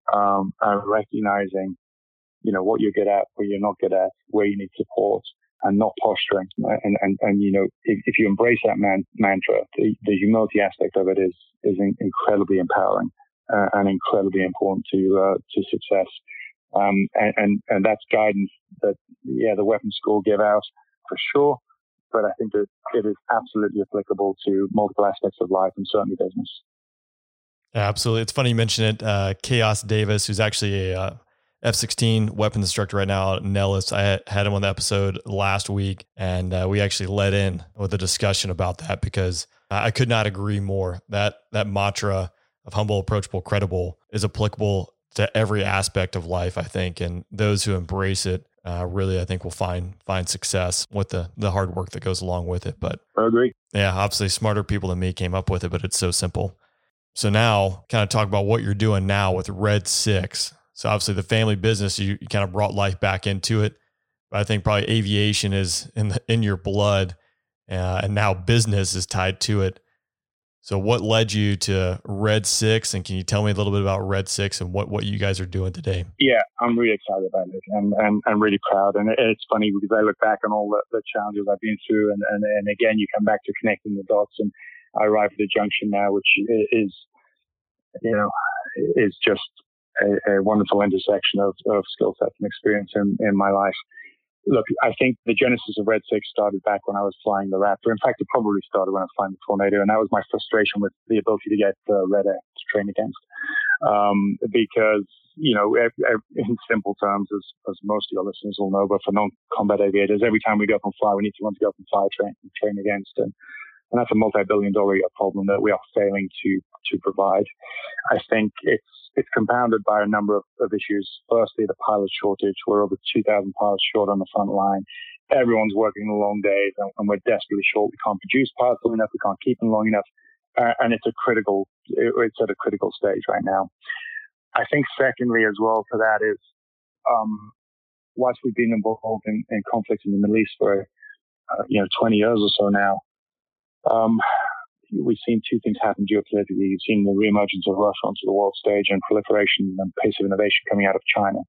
and recognizing, what you're good at, where you're not good at, where you need support, and not posturing. And if you embrace that mantra, the humility aspect of it is incredibly empowering and incredibly important to success. And that's guidance that, the weapons school give out for sure. But I think that it is absolutely applicable to multiple aspects of life and certainly business. Absolutely. It's funny you mention it. Chaos Davis, who's actually a F-16 weapons instructor right now at Nellis. I had him on the episode last week, and we actually led in with a discussion about that because I could not agree more. That mantra of humble, approachable, credible is applicable to every aspect of life, I think. And those who embrace it really, I think, will find success with the hard work that goes along with it. But I agree. Yeah, obviously smarter people than me came up with it, but it's so simple. So now kind of talk about what you're doing now with Red 6. So obviously the family business, you kind of brought life back into it. But I think probably aviation is in your blood, and now business is tied to it. So what led you to Red 6? And can you tell me a little bit about Red 6 and what you guys are doing today? Yeah, I'm really excited about it and I'm really proud. And it's funny because I look back on all the challenges I've been through and again, you come back to connecting the dots, and I arrive at a junction now, which is just a wonderful intersection of skill sets and experience in my life. Look, I think the genesis of Red 6 started back when I was flying the Raptor. In fact, it probably started when I was flying the Tornado, and that was my frustration with the ability to get Red Air to train against. Because, in simple terms, as most of your listeners will know, but for non-combat aviators, every time we go up and fly, we need to learn to go up and fly train against. And that's a multi-billion-dollar problem that we are failing to provide. I think it's compounded by a number of issues. Firstly, the pilot shortage. We're over 2,000 pilots short on the front line. Everyone's working long days, and we're desperately short. We can't produce pilots long enough. We can't keep them long enough. And it's at a critical stage right now. I think secondly as well to that is, whilst we've been involved in conflict in the Middle East for 20 years or so now, we've seen two things happen geopolitically. You've seen the reemergence of Russia onto the world stage and proliferation and pace of innovation coming out of China.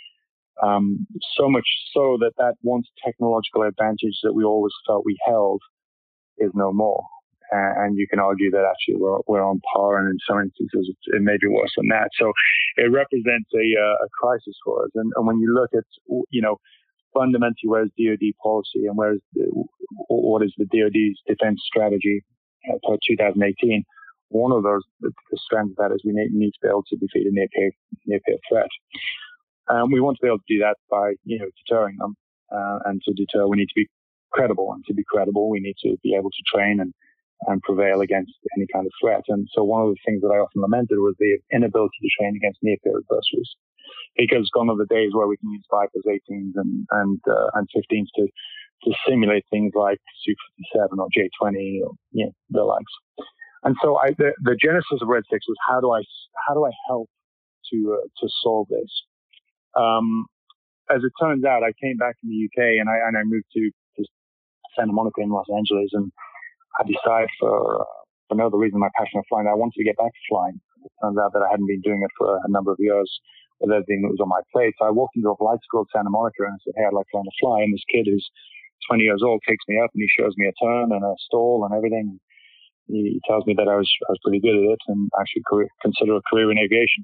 So much so that once technological advantage that we always felt we held is no more. And you can argue that actually we're on par, and in some instances it may be worse than that. So it represents a crisis for us. And when you look at, fundamentally where's DoD policy and what is the DoD's defense strategy for 2018, one of those, the strength of that is we need to be able to defeat a near-peer threat. We want to be able to do that by, deterring them. And to deter, we need to be credible. And to be credible, we need to be able to train and prevail against any kind of threat. And so one of the things that I often lamented was the inability to train against near-peer adversaries. Because gone are the days where we can use Vipers 18s and 15s to simulate things like Su-57 or J-20 or the likes. And so the genesis of Red 6 was how do I help to solve this? As it turns out, I came back from the UK and I moved to Santa Monica in Los Angeles, and I decided for no other reason my passion of flying, I wanted to get back to flying. It turns out that I hadn't been doing it for a number of years with everything that was on my plate. So I walked into a flight school at Santa Monica and I said, hey, I'd like to learn to fly. And this kid who's 20 years old takes me up and he shows me a turn and a stall and everything. He tells me that I was pretty good at it and actually consider a career in aviation.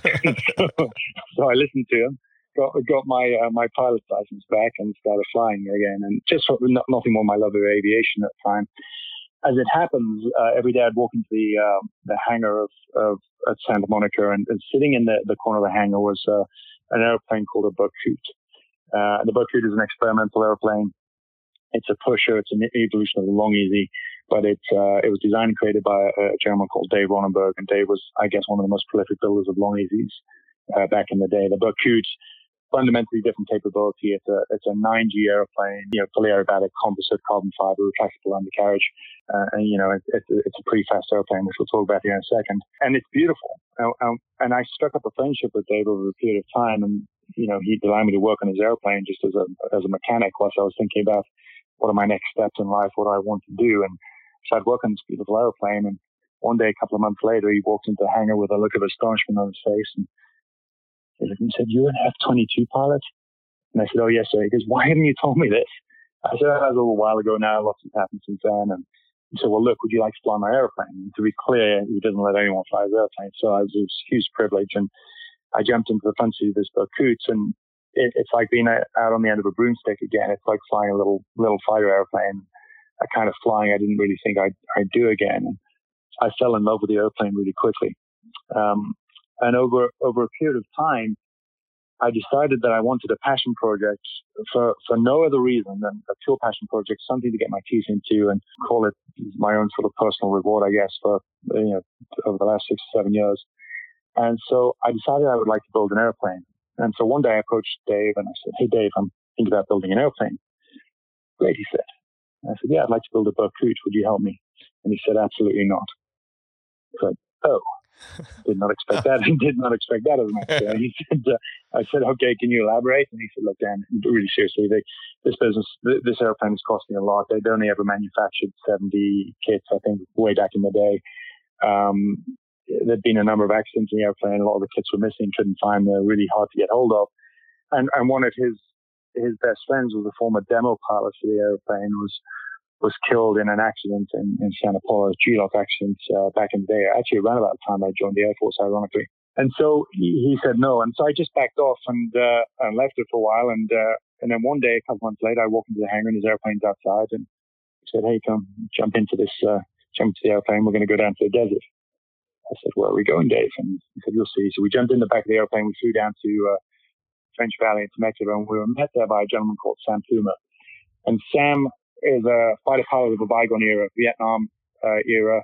so I listened to him, got my pilot's license back and started flying again. And just for nothing more my love of aviation at the time. As it happens, every day I'd walk into the hangar at Santa Monica, and sitting in the corner of the hangar was an airplane called a Berkut. The Berkut is an experimental airplane. It's a pusher. It's an evolution of the Long Easy, but it was designed and created by a gentleman called Dave Ronenberg, and Dave was, I guess, one of the most prolific builders of Long Easies back in the day. The Berkut, fundamentally different capability. It's a 9G airplane, fully aerobatic, composite, carbon fiber, retractable undercarriage. It's a pretty fast airplane, which we'll talk about here in a second. And it's beautiful. And I struck up a friendship with Dave over a period of time. And, he'd allow me to work on his airplane just as a mechanic whilst I was thinking about what are my next steps in life, what do I want to do. And so I'd work on this beautiful airplane. And one day, a couple of months later, he walked into the hangar with a look of astonishment on his face and He said, "You're an F-22 pilot?" And I said, "Oh, yes, sir." He goes, "Why haven't you told me this?" I said, "That was a little while ago now. Lots has happened since then." And he said, "Well, look, would you like to fly my airplane?" And to be clear, he doesn't let anyone fly his airplane. So it was a huge privilege. And I jumped into the front seat of this Berkut, and it's like being out on the end of a broomstick again. It's like flying a little fighter airplane, a kind of flying I didn't really think I'd do again. And I fell in love with the airplane really quickly. And over a period of time, I decided that I wanted a passion project for no other reason than a pure passion project, something to get my teeth into and call it my own sort of personal reward, I guess, for over the last 6 or 7 years. And so I decided I would like to build an airplane. And so one day I approached Dave and I said, "Hey, Dave, I'm thinking about building an airplane." "Great," he said. I said, "Yeah, I'd like to build a Berkut. Would you help me?" And he said, "Absolutely not." I said, "Oh, did not expect that. I did not expect that as an answer." He said, I said, "Okay, can you elaborate?" And he said, "Look, Dan, really seriously, this airplane is costing a lot. They'd only ever manufactured 70 kits, I think, way back in the day. There'd been a number of accidents in the airplane. A lot of the kits were missing, couldn't find them. They're really hard to get hold of. And one of his best friends was a former demo pilot for the airplane, was killed in an accident in Santa Paula, a GLOC accident back in the day. Actually, around about the time I joined the Air Force, ironically. And so he said no. And so I just backed off and left it for a while. And then one day, a couple months later, I walked into the hangar and his airplane's outside. And he said, "Hey, come jump into the airplane. We're going to go down to the desert." I said, "Where are we going, Dave?" And he said, "You'll see." So we jumped in the back of the airplane. We flew down to French Valley into Mexico, and we were met there by a gentleman called Sam Pluma. And Sam is a fighter pilot of a bygone era, Vietnam era,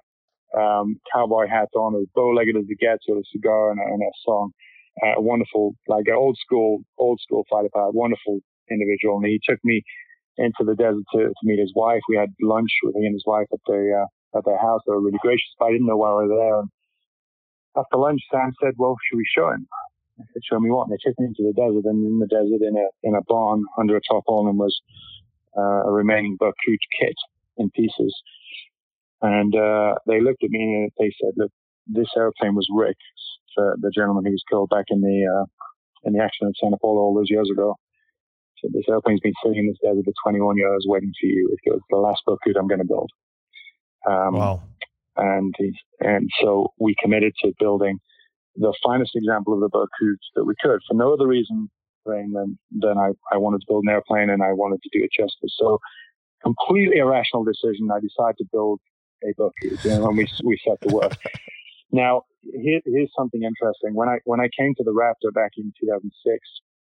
cowboy hat on, as bow-legged as it gets, with a cigar and a song. A wonderful, like an old school fighter pilot, wonderful individual. And he took me into the desert to meet his wife. We had lunch with he and his wife at their house. They were really gracious, but I didn't know why we were there. And after lunch, Sam said, "Well, should we show him?" I said, "Show me what?" And they took me into the desert, and in the desert, in a barn under a tarpaulin was a remaining Berkut kit in pieces. And they looked at me and they said, "Look, this airplane was Rick, the gentleman who was killed back in the accident at Santa Paula all those years ago. So this airplane's been sitting in this desert for 21 years waiting for you. It's the last Berkut I'm going to build." Wow. And so we committed to building the finest example of the Berkut that we could, for no other reason than I wanted to build an airplane and I wanted to do it justice. So completely irrational decision. I decided to build a Berkut, and we set to work. Now, here's something interesting. When I came to the Raptor back in 2006,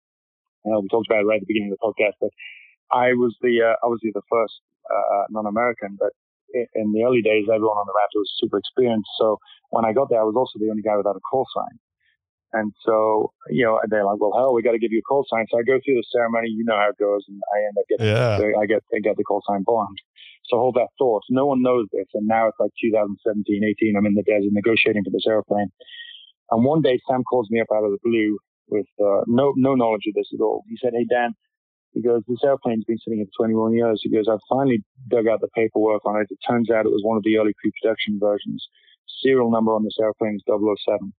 we talked about it right at the beginning of the podcast, but I was obviously the first non-American, but in the early days, everyone on the Raptor was super experienced. So when I got there, I was also the only guy without a call sign. And so, they're like, "Well, hell, we got to give you a call sign." So I go through the ceremony, you know how it goes, and I end up I get the call sign bond. So hold that thought. No one knows this. And now it's like 2017, 18, I'm in the desert negotiating for this airplane. And one day, Sam calls me up out of the blue with no knowledge of this at all. He said, "Hey, Dan," he goes, "this airplane's been sitting here for 21 years. He goes, "I've finally dug out the paperwork on it. It turns out it was one of the early pre-production versions. Serial number on this airplane is 007.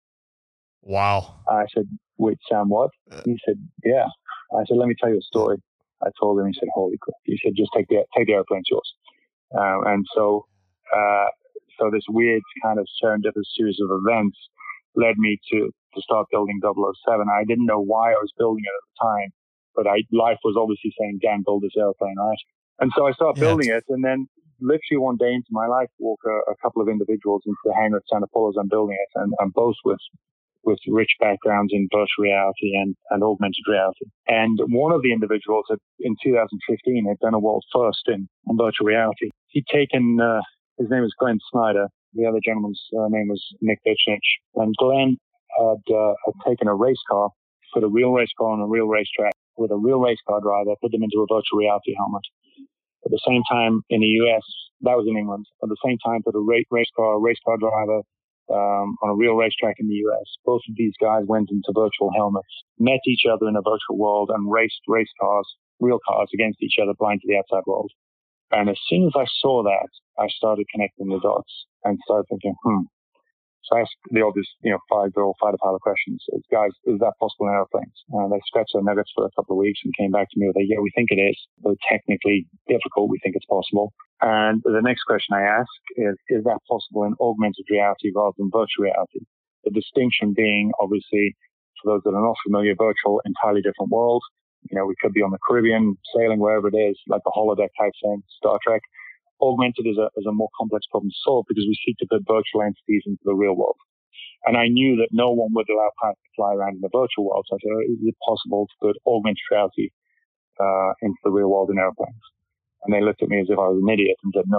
Wow. I said, "Wait, Sam, what?" He said, "Yeah." I said, "Let me tell you a story." I told him. He said, "Holy crap." He said, "Just take the airplane, it's yours." And so this weird kind of serendipitous series of events led me to start building 007. I didn't know why I was building it at the time, but life was obviously saying, "Dan, build this airplane," right? And so I started building it, and then literally one day into my life, walk a couple of individuals into the hangar at Santa Paula as I'm building it, and both with rich backgrounds in virtual reality and augmented reality. And one of the individuals in 2015 had done a world first in virtual reality. He'd taken, his name was Glenn Snyder. The other gentleman's name was Nick Bitchnich. And Glenn had taken a race car, put a real race car on a real racetrack with a real race car driver, put them into a virtual reality helmet. At the same time in the US, that was in England, at the same time put a race car driver on a real racetrack in the US. Both of these guys went into virtual helmets, met each other in a virtual world, and raced race cars, real cars, against each other, blind to the outside world. And as soon as I saw that, I started connecting the dots and started thinking, So I asked the obvious, five-year-old fighter pilot questions. Guys, is that possible in airplanes? They scratched their nuggets for a couple of weeks and came back to me with yeah, we think it is. Though technically difficult, we think it's possible. And the next question I ask is that possible in augmented reality rather than virtual reality? The distinction being, obviously, for those that are not familiar, virtual, entirely different world. We could be on the Caribbean, sailing wherever it is, like a holodeck type thing, Star Trek. Augmented is a more complex problem to solve because we seek to put virtual entities into the real world. And I knew that no one would allow pilots to fly around in the virtual world. So I said, is it possible to put augmented reality into the real world in airplanes? And they looked at me as if I was an idiot and said, no.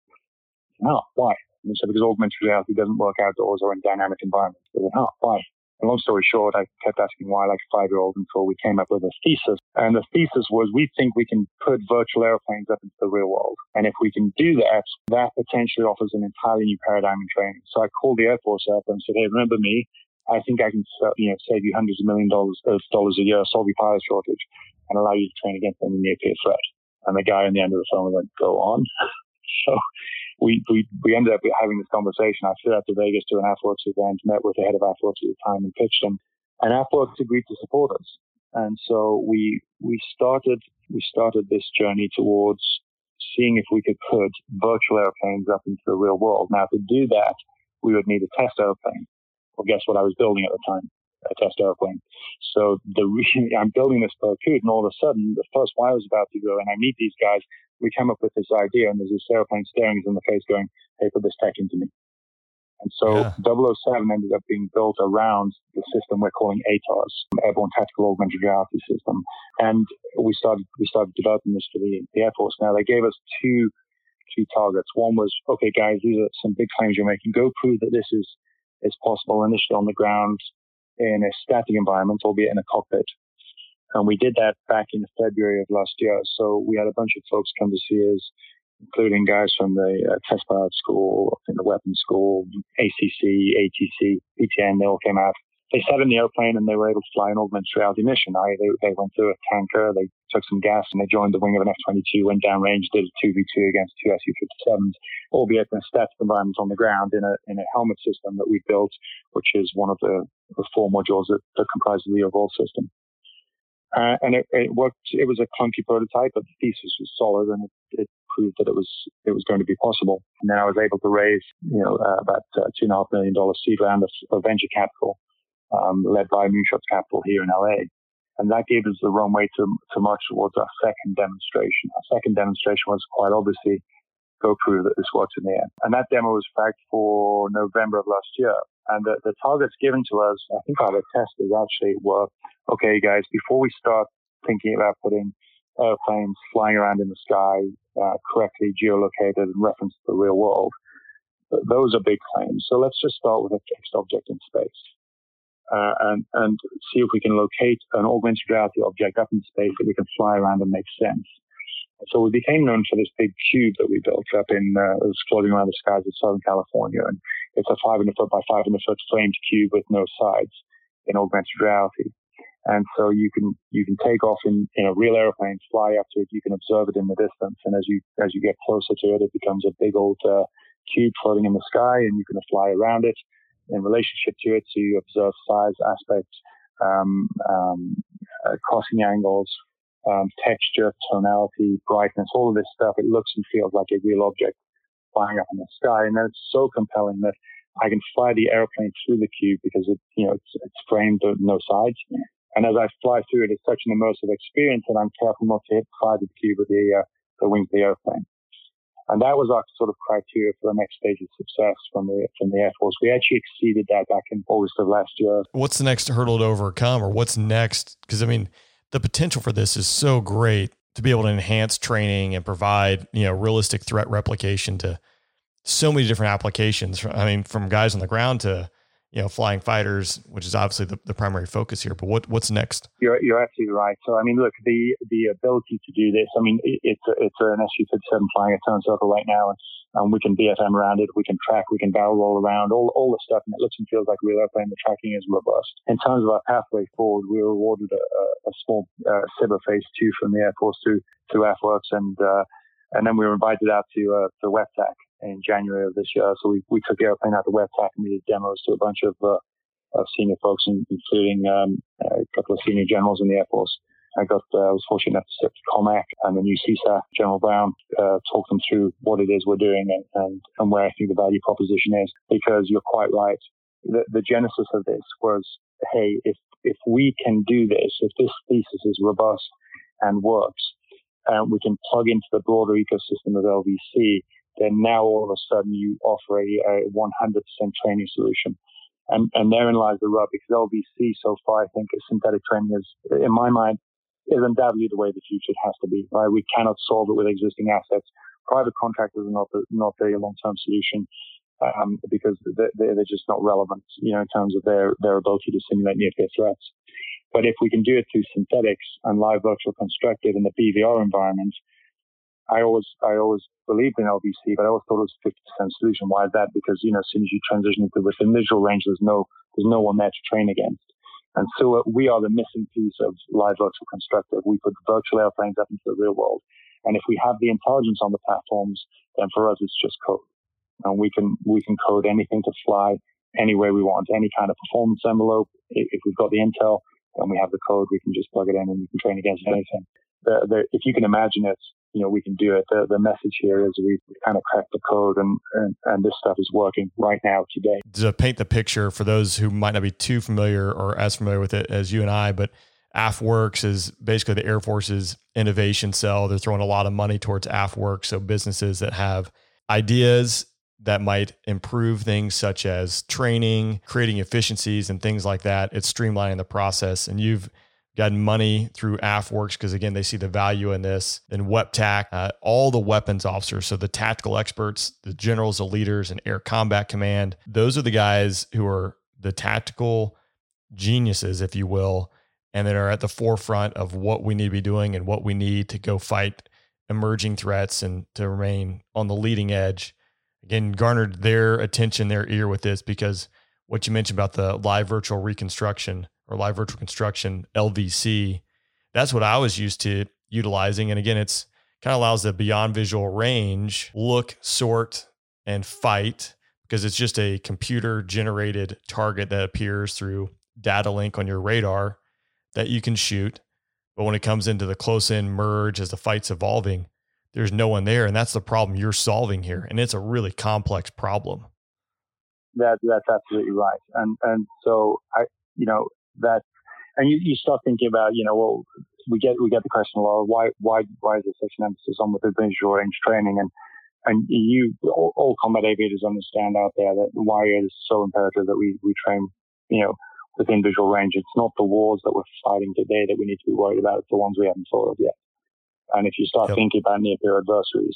No, why? And they said, because augmented reality doesn't work outdoors or in dynamic environments. I said, why? And long story short, I kept asking why like a 5-year-old until we came up with a thesis. And the thesis was we think we can put virtual airplanes up into the real world. And if we can do that, that potentially offers an entirely new paradigm in training. So I called the Air Force up and said, hey, remember me? I think I can save you hundreds of millions of dollars a year, solve your pilot shortage, and allow you to train against any near-peer threat. And the guy on the end of the phone was like, go on. So we ended up having this conversation. I flew out to Vegas to an AFWERX event, met with the head of AFWERX at the time and pitched him. And AFWERX agreed to support us. And so we started this journey towards seeing if we could put virtual airplanes up into the real world. Now, to do that, we would need a test airplane. Well, guess what I was building at the time? A test airplane. So I'm building this Berkut, and all of a sudden, the first wire was about to go, and I meet these guys. We come up with this idea, and there's this airplane staring us in the face going, hey, put this tech into me. And so 007 ended up being built around the system we're calling ATARS, Airborne Tactical Augmented Reality System. And we started developing this for the Air Force. Now, they gave us two key targets. One was, okay, guys, these are some big claims you're making. Go prove that this is possible initially on the ground in a static environment, albeit in a cockpit. And we did that back in February of last year. So we had a bunch of folks come to see us, including guys from the test pilot school, in the weapons school, ACC, ATC, PTN. They all came out. They sat in the airplane and they were able to fly an augmented reality mission. They went through a tanker, they took some gas, and they joined the wing of an F-22, went downrange, did a 2v2 against two Su-57s, albeit in a static environment on the ground in a helmet system that we built, which is one of the 4 modules that comprise the overall system. And it worked. It was a clunky prototype, but the thesis was solid, and it proved that it was going to be possible. And then I was able to raise, about $2.5 million seed round of venture capital, led by Moonshots Capital here in LA, and that gave us the runway to march towards our second demonstration. Our second demonstration was quite obviously go prove that this works in the air, and that demo was flagged for November of last year. And the targets given to us, I think, by the testers actually were, okay, guys, before we start thinking about putting airplanes flying around in the sky, correctly geolocated and referenced to the real world, those are big claims. So let's just start with a fixed object in space and see if we can locate an augmented reality object up in space that we can fly around and make sense. So we became known for this big cube that we built up it was floating around the skies of Southern California. And it's a 500-foot by 500-foot framed cube with no sides in augmented reality. And so you can take off in a real airplane, fly up to it. You can observe it in the distance. And as you get closer to it, it becomes a big old cube floating in the sky, and you can fly around it in relationship to it. So you observe size, aspect, crossing angles, texture, tonality, brightness, all of this stuff. It looks and feels like a real object flying up in the sky. And then it's so compelling that I can fly the airplane through the cube because it's framed with no sides. And as I fly through it, it's such an immersive experience that I'm careful not to hit the side of the cube with the wings of the airplane. And that was our sort of criteria for the next stage of success from the Air Force. We actually exceeded that back in August of last year. What's the next hurdle to overcome, or what's next? Because the potential for this is so great to be able to enhance training and provide, realistic threat replication to so many different applications. From guys on the ground to, flying fighters, which is obviously the primary focus here. But what's next? You're absolutely right. So, look, the ability to do this, it's an Su-57 flying a turn circle right now, and we can BFM around it, we can track, we can barrel roll around, all the stuff, and it looks and feels like a real airplane. The tracking is robust. In terms of our pathway forward, we were awarded a small SBIR Phase 2 from the Air Force through AFWERX, and then we were invited out to WEPTAC in January of this year. So we took the airplane out to WebTAC and we did demos to a bunch of senior folks, including a couple of senior generals in the Air Force. I was fortunate enough to sit with COMAC and the new CSAC, General Brown, talk them through what it is we're doing and where I think the value proposition is. Because you're quite right. The genesis of this was, hey, if we can do this, if this thesis is robust and works, we can plug into the broader ecosystem of LVC, then now all of a sudden you offer a 100% training solution. And therein lies the rub, because LVC so far, I think synthetic training is, in my mind, is undoubtedly the way the future has to be, right? We cannot solve it with existing assets. Private contractors are not the long-term solution, because they're just not relevant, in terms of their ability to simulate near-peer threats. But if we can do it through synthetics and live virtual constructive in the BVR environment, I always believed in LVC, but I always thought it was a 50% solution. Why is that? Because, as soon as you transition into within visual range, there's no one there to train against. And so we are the missing piece of live virtual constructive. We put virtual airplanes up into the real world. And if we have the intelligence on the platforms, then for us, it's just code. And we can code anything to fly any way we want, any kind of performance envelope. If we've got the intel and we have the code, we can just plug it in and you can train against anything. If you can imagine it, we can do it. The message here is we've kind of cracked the code and this stuff is working right now today. To paint the picture for those who might not be too familiar or as familiar with it as you and I, but AFWorks is basically the Air Force's innovation cell. They're throwing a lot of money towards AFWorks. So businesses that have ideas that might improve things such as training, creating efficiencies and things like that. It's streamlining the process. And you've gotten money through AFWorks because, again, they see the value in this. Then WebTAC, all the weapons officers, so the tactical experts, the generals, the leaders, and Air Combat Command, those are the guys who are the tactical geniuses, if you will, and that are at the forefront of what we need to be doing and what we need to go fight emerging threats and to remain on the leading edge. Again, garnered their attention, their ear with this, because what you mentioned about the live virtual reconstruction or live virtual construction, LVC, that's what I was used to utilizing. And again, it's kind of allows the beyond visual range look, sort, and fight, because it's just a computer generated target that appears through data link on your radar that you can shoot. But when it comes into the close in merge as the fight's evolving, there's no one there. And that's the problem you're solving here. And it's a really complex problem. That's absolutely right. And so you start thinking about, well, we get the question a lot, why is there such an emphasis on within visual range training? And all combat aviators understand out there that why it is so imperative that we train, within visual range. It's not the wars that we're fighting today that we need to be worried about. It's the ones we haven't thought of yet. And if you start thinking about near-peer adversaries,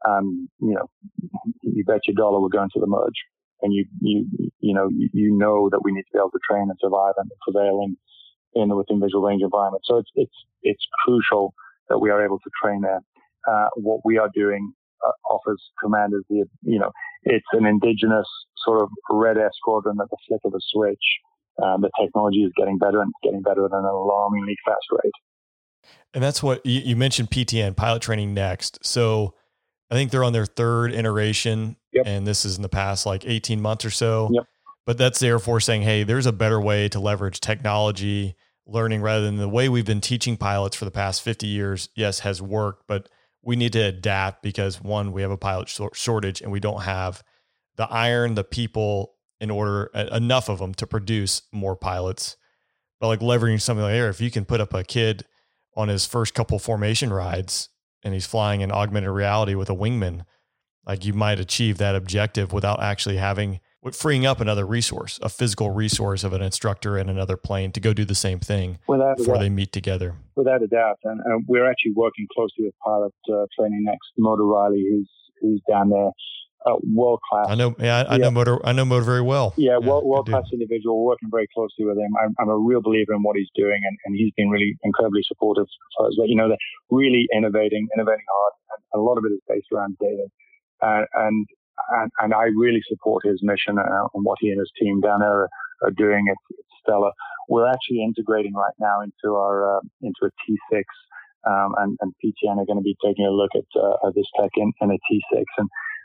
you bet your dollar we're going to the merge. And you know that we need to be able to train and survive and prevail in the within visual range environment. So it's crucial that we are able to train there. What we are doing offers commanders it's an indigenous sort of red air squadron at the flick of a switch. The technology is getting better and getting better at an alarmingly fast rate. And that's what you mentioned, PTN, Pilot Training Next. So I think they're on their third iteration. Yep. And this is in the past 18 months or so. Yep. But that's the Air Force saying, hey, there's a better way to leverage technology, learning, rather than the way we've been teaching pilots for the past 50 years. Yes, has worked, but we need to adapt because, one, we have a pilot shortage and we don't have the iron, the people in order, enough of them to produce more pilots. But leveraging something like Air, if you can put up a kid on his first couple formation rides and he's flying in augmented reality with a wingman, you might achieve that objective without actually freeing up another resource, a physical resource of an instructor and another plane to go do the same thing before they meet together. Without a doubt. And we're actually working closely with Pilot Training Next. Motor Riley, who's down there, world class. I know Motor very well. Yeah, world class individual. Working very closely with him. I'm a real believer in what he's doing, and he's been really incredibly supportive for us. They're really innovating hard, and a lot of it is based around data. And I really support his mission and what he and his team down there are doing. It's stellar. We're actually integrating right now into a T6, and PTN are going to be taking a look at this tech in a T6.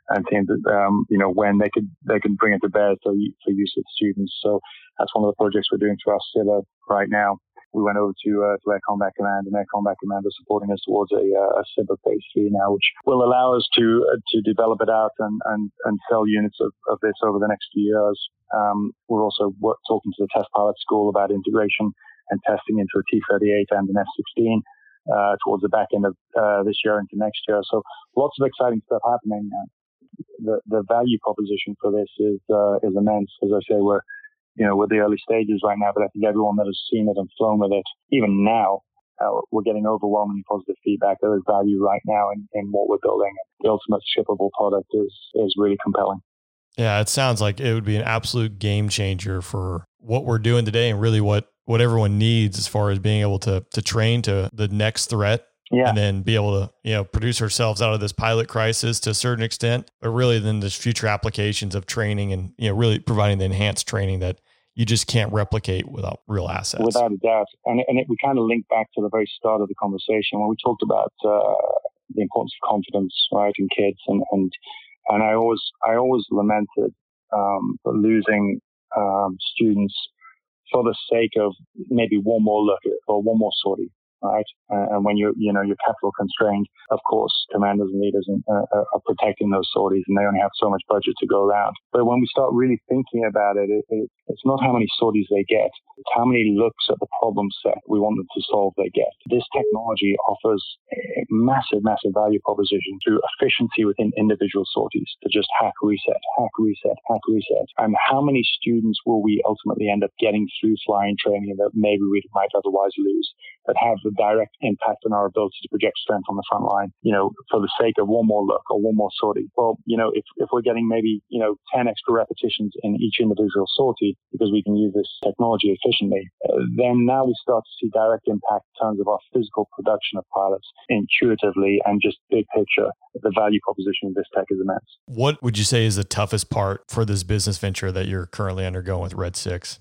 and seeing that, when they can bring it to bear for use with students. So that's one of the projects we're doing through our SIBA right now. We went over to Air Combat Command, and Air Combat Command is supporting us towards a SIBA Phase 3 now, which will allow us to develop it out and sell units of this over the next few years. We're also talking to the test pilot school about integration and testing into a T-38 and an F-16 towards the back end of this year into next year. So lots of exciting stuff happening. The value proposition for this is immense. As I say, we're the early stages right now, but I think everyone that has seen it and flown with it, even now, we're getting overwhelmingly positive feedback. There is value right now in what we're building. The ultimate shippable product is really compelling. Yeah, it sounds like it would be an absolute game changer for what we're doing today and really what everyone needs as far as being able to train to the next threat. Yeah. And then be able to, produce ourselves out of this pilot crisis to a certain extent, but really then there's future applications of training and, really providing the enhanced training that you just can't replicate without real assets. Without a doubt. We kind of link back to the very start of the conversation when we talked about the importance of confidence, right, in kids. And I always lamented losing students for the sake of maybe one more look at or one more sortie. Right. And when you're capital constrained, of course, commanders and leaders are protecting those sorties and they only have so much budget to go around. But when we start really thinking about it, it's not how many sorties they get. It's how many looks at the problem set we want them to solve they get. This technology offers a massive, massive value proposition through efficiency within individual sorties to just hack, reset. And how many students will we ultimately end up getting through flying training that maybe we might otherwise lose, that have the direct impact on our ability to project strength on the front line, for the sake of one more look or one more sortie? Well, if we're getting maybe, 10 extra repetitions in each individual sortie because we can use this technology efficiently, then now we start to see direct impact in terms of our physical production of pilots intuitively and just big picture. The value proposition of this tech is immense. What would you say is the toughest part for this business venture that you're currently undergoing with Red 6?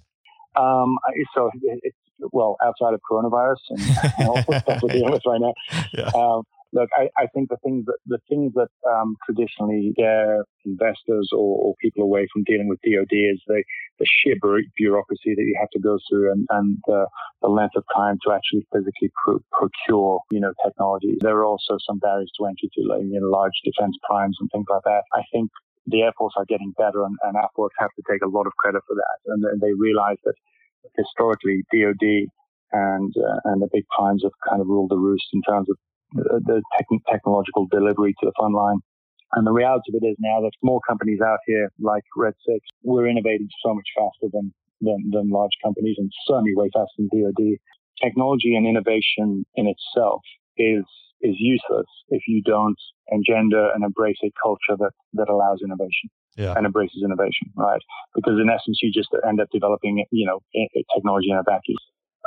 Well, outside of coronavirus and all the stuff we're dealing with right now. Yeah. Look, I think the things that traditionally scare investors or people away from dealing with DoD is the sheer bureaucracy that you have to go through and the length of time to actually physically procure, technology. There are also some barriers to entry to large defense primes and things like that. I think the Air Force are getting better and Air Force have to take a lot of credit for that. And they realize that historically, DoD and the big primes have kind of ruled the roost in terms of the technological delivery to the front line. And the reality of it is now that more companies out here like Red 6, we're innovating so much faster than large companies and certainly way faster than DoD. Technology and innovation in itself is useless if you don't engender and embrace a culture that allows innovation. Yeah. And embraces innovation, right? Because in essence, you just end up developing, technology in a vacuum.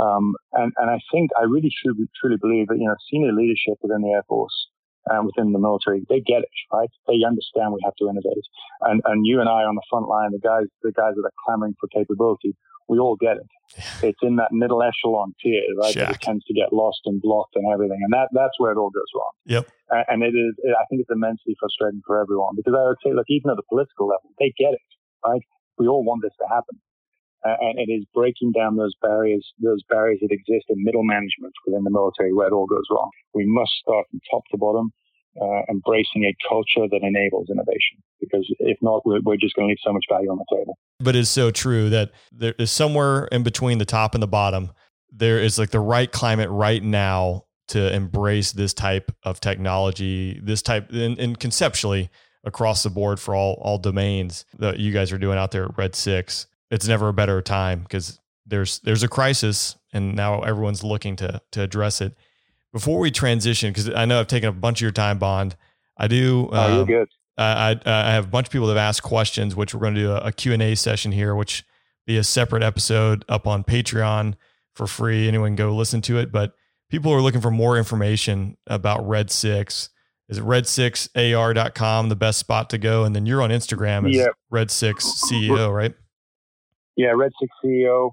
And I really truly believe that, senior leadership within the Air Force and within the military, they get it, right? They understand we have to innovate. And you and I on the front line, the guys that are clamoring for capability, we all get it. It's in that middle echelon tier, right? That it tends to get lost and blocked and everything. And that's where it all goes wrong. Yep. And I think it's immensely frustrating for everyone because I would say, look, even at the political level, they get it, right? We all want this to happen. And it is breaking down those barriers that exist in middle management within the military where it all goes wrong. We must start from top to bottom, embracing a culture that enables innovation, because if not, we're just going to leave so much value on the table. But it's so true that there is somewhere in between the top and the bottom, there is like the right climate right now to embrace this type of technology, and conceptually across the board for all domains that you guys are doing out there at Red 6. It's never a better time because there's a crisis and now everyone's looking to address it. Before we transition, because I know I've taken a bunch of your time, Bond, I do. You're good. I have a bunch of people that have asked questions, which we're going to do a Q&A session here, which be a separate episode up on Patreon for free. Anyone can go listen to it. But people are looking for more information about Red 6. Is it red6ar.com the best spot to go? And then you're on Instagram as Red 6 CEO, right? Yeah, Red 6 CEO,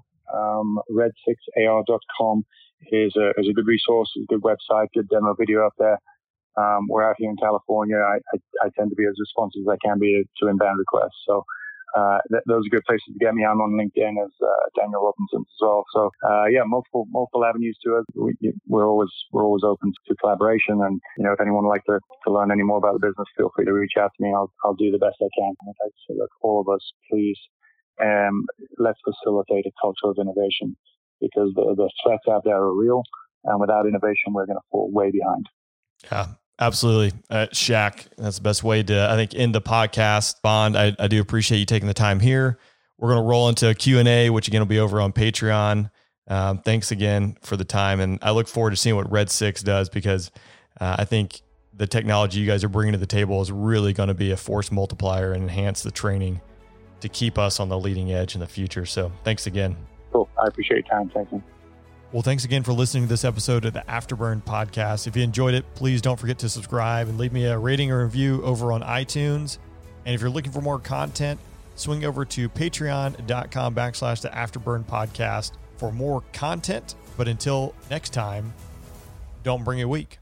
red6ar.com is a good resource, a good website, good demo video up there. we're out here in California. I tend to be as responsive as I can be to inbound requests. So those are good places to get me. I'm on LinkedIn as Daniel Robinson as well. So multiple avenues to us. We're always open to collaboration. And if anyone would like to learn any more about the business, feel free to reach out to me. I'll do the best I can. And I'd say, look, all of us, please, let's facilitate a culture of innovation, because the threats out there are real, and without innovation, we're going to fall way behind. Yeah. Absolutely. Shaq, that's the best way to, I think, end the podcast. Bond, I do appreciate you taking the time here. We're going to roll into a Q&A, which again will be over on Patreon. Thanks again for the time. And I look forward to seeing what Red 6 does, because I think the technology you guys are bringing to the table is really going to be a force multiplier and enhance the training to keep us on the leading edge in the future. So thanks again. Cool. I appreciate your time. Thank you. Well, thanks again for listening to this episode of the Afterburn Podcast. If you enjoyed it, please don't forget to subscribe and leave me a rating or review over on iTunes. And if you're looking for more content, swing over to patreon.com/the Afterburn Podcast for more content. But until next time, don't bring it weak.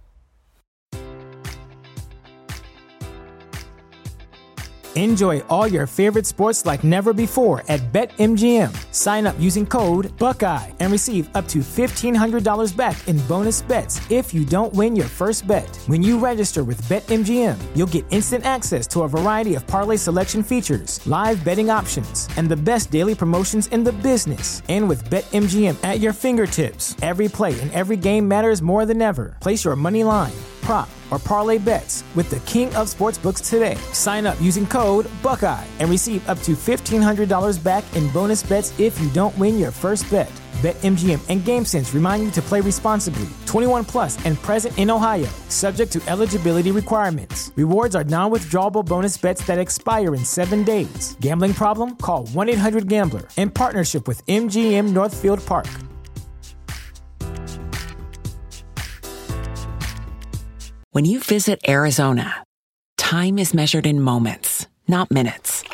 Enjoy all your favorite sports like never before at BetMGM. Sign up using code Buckeye and receive up to $1,500 back in bonus bets if you don't win your first bet. When you register with BetMGM, you'll get instant access to a variety of parlay selection features, live betting options, and the best daily promotions in the business. And with BetMGM at your fingertips, every play and every game matters more than ever. Place your money line, prop, or parlay bets with the king of sportsbooks today. Sign up using code Buckeye and receive up to $1,500 back in bonus bets if you don't win your first bet. BetMGM and GameSense remind you to play responsibly. 21 plus and present in Ohio, subject to eligibility requirements. Rewards are non-withdrawable bonus bets that expire in 7 days. Gambling problem? Call 1-800-GAMBLER. In partnership with MGM Northfield Park. When you visit Arizona, time is measured in moments, not minutes.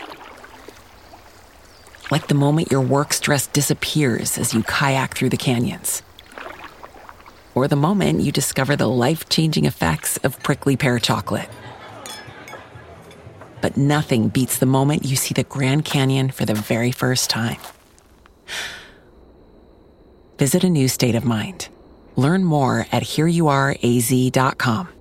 Like the moment your work stress disappears as you kayak through the canyons. Or the moment you discover the life-changing effects of prickly pear chocolate. But nothing beats the moment you see the Grand Canyon for the very first time. Visit a new state of mind. Learn more at hereyouareaz.com.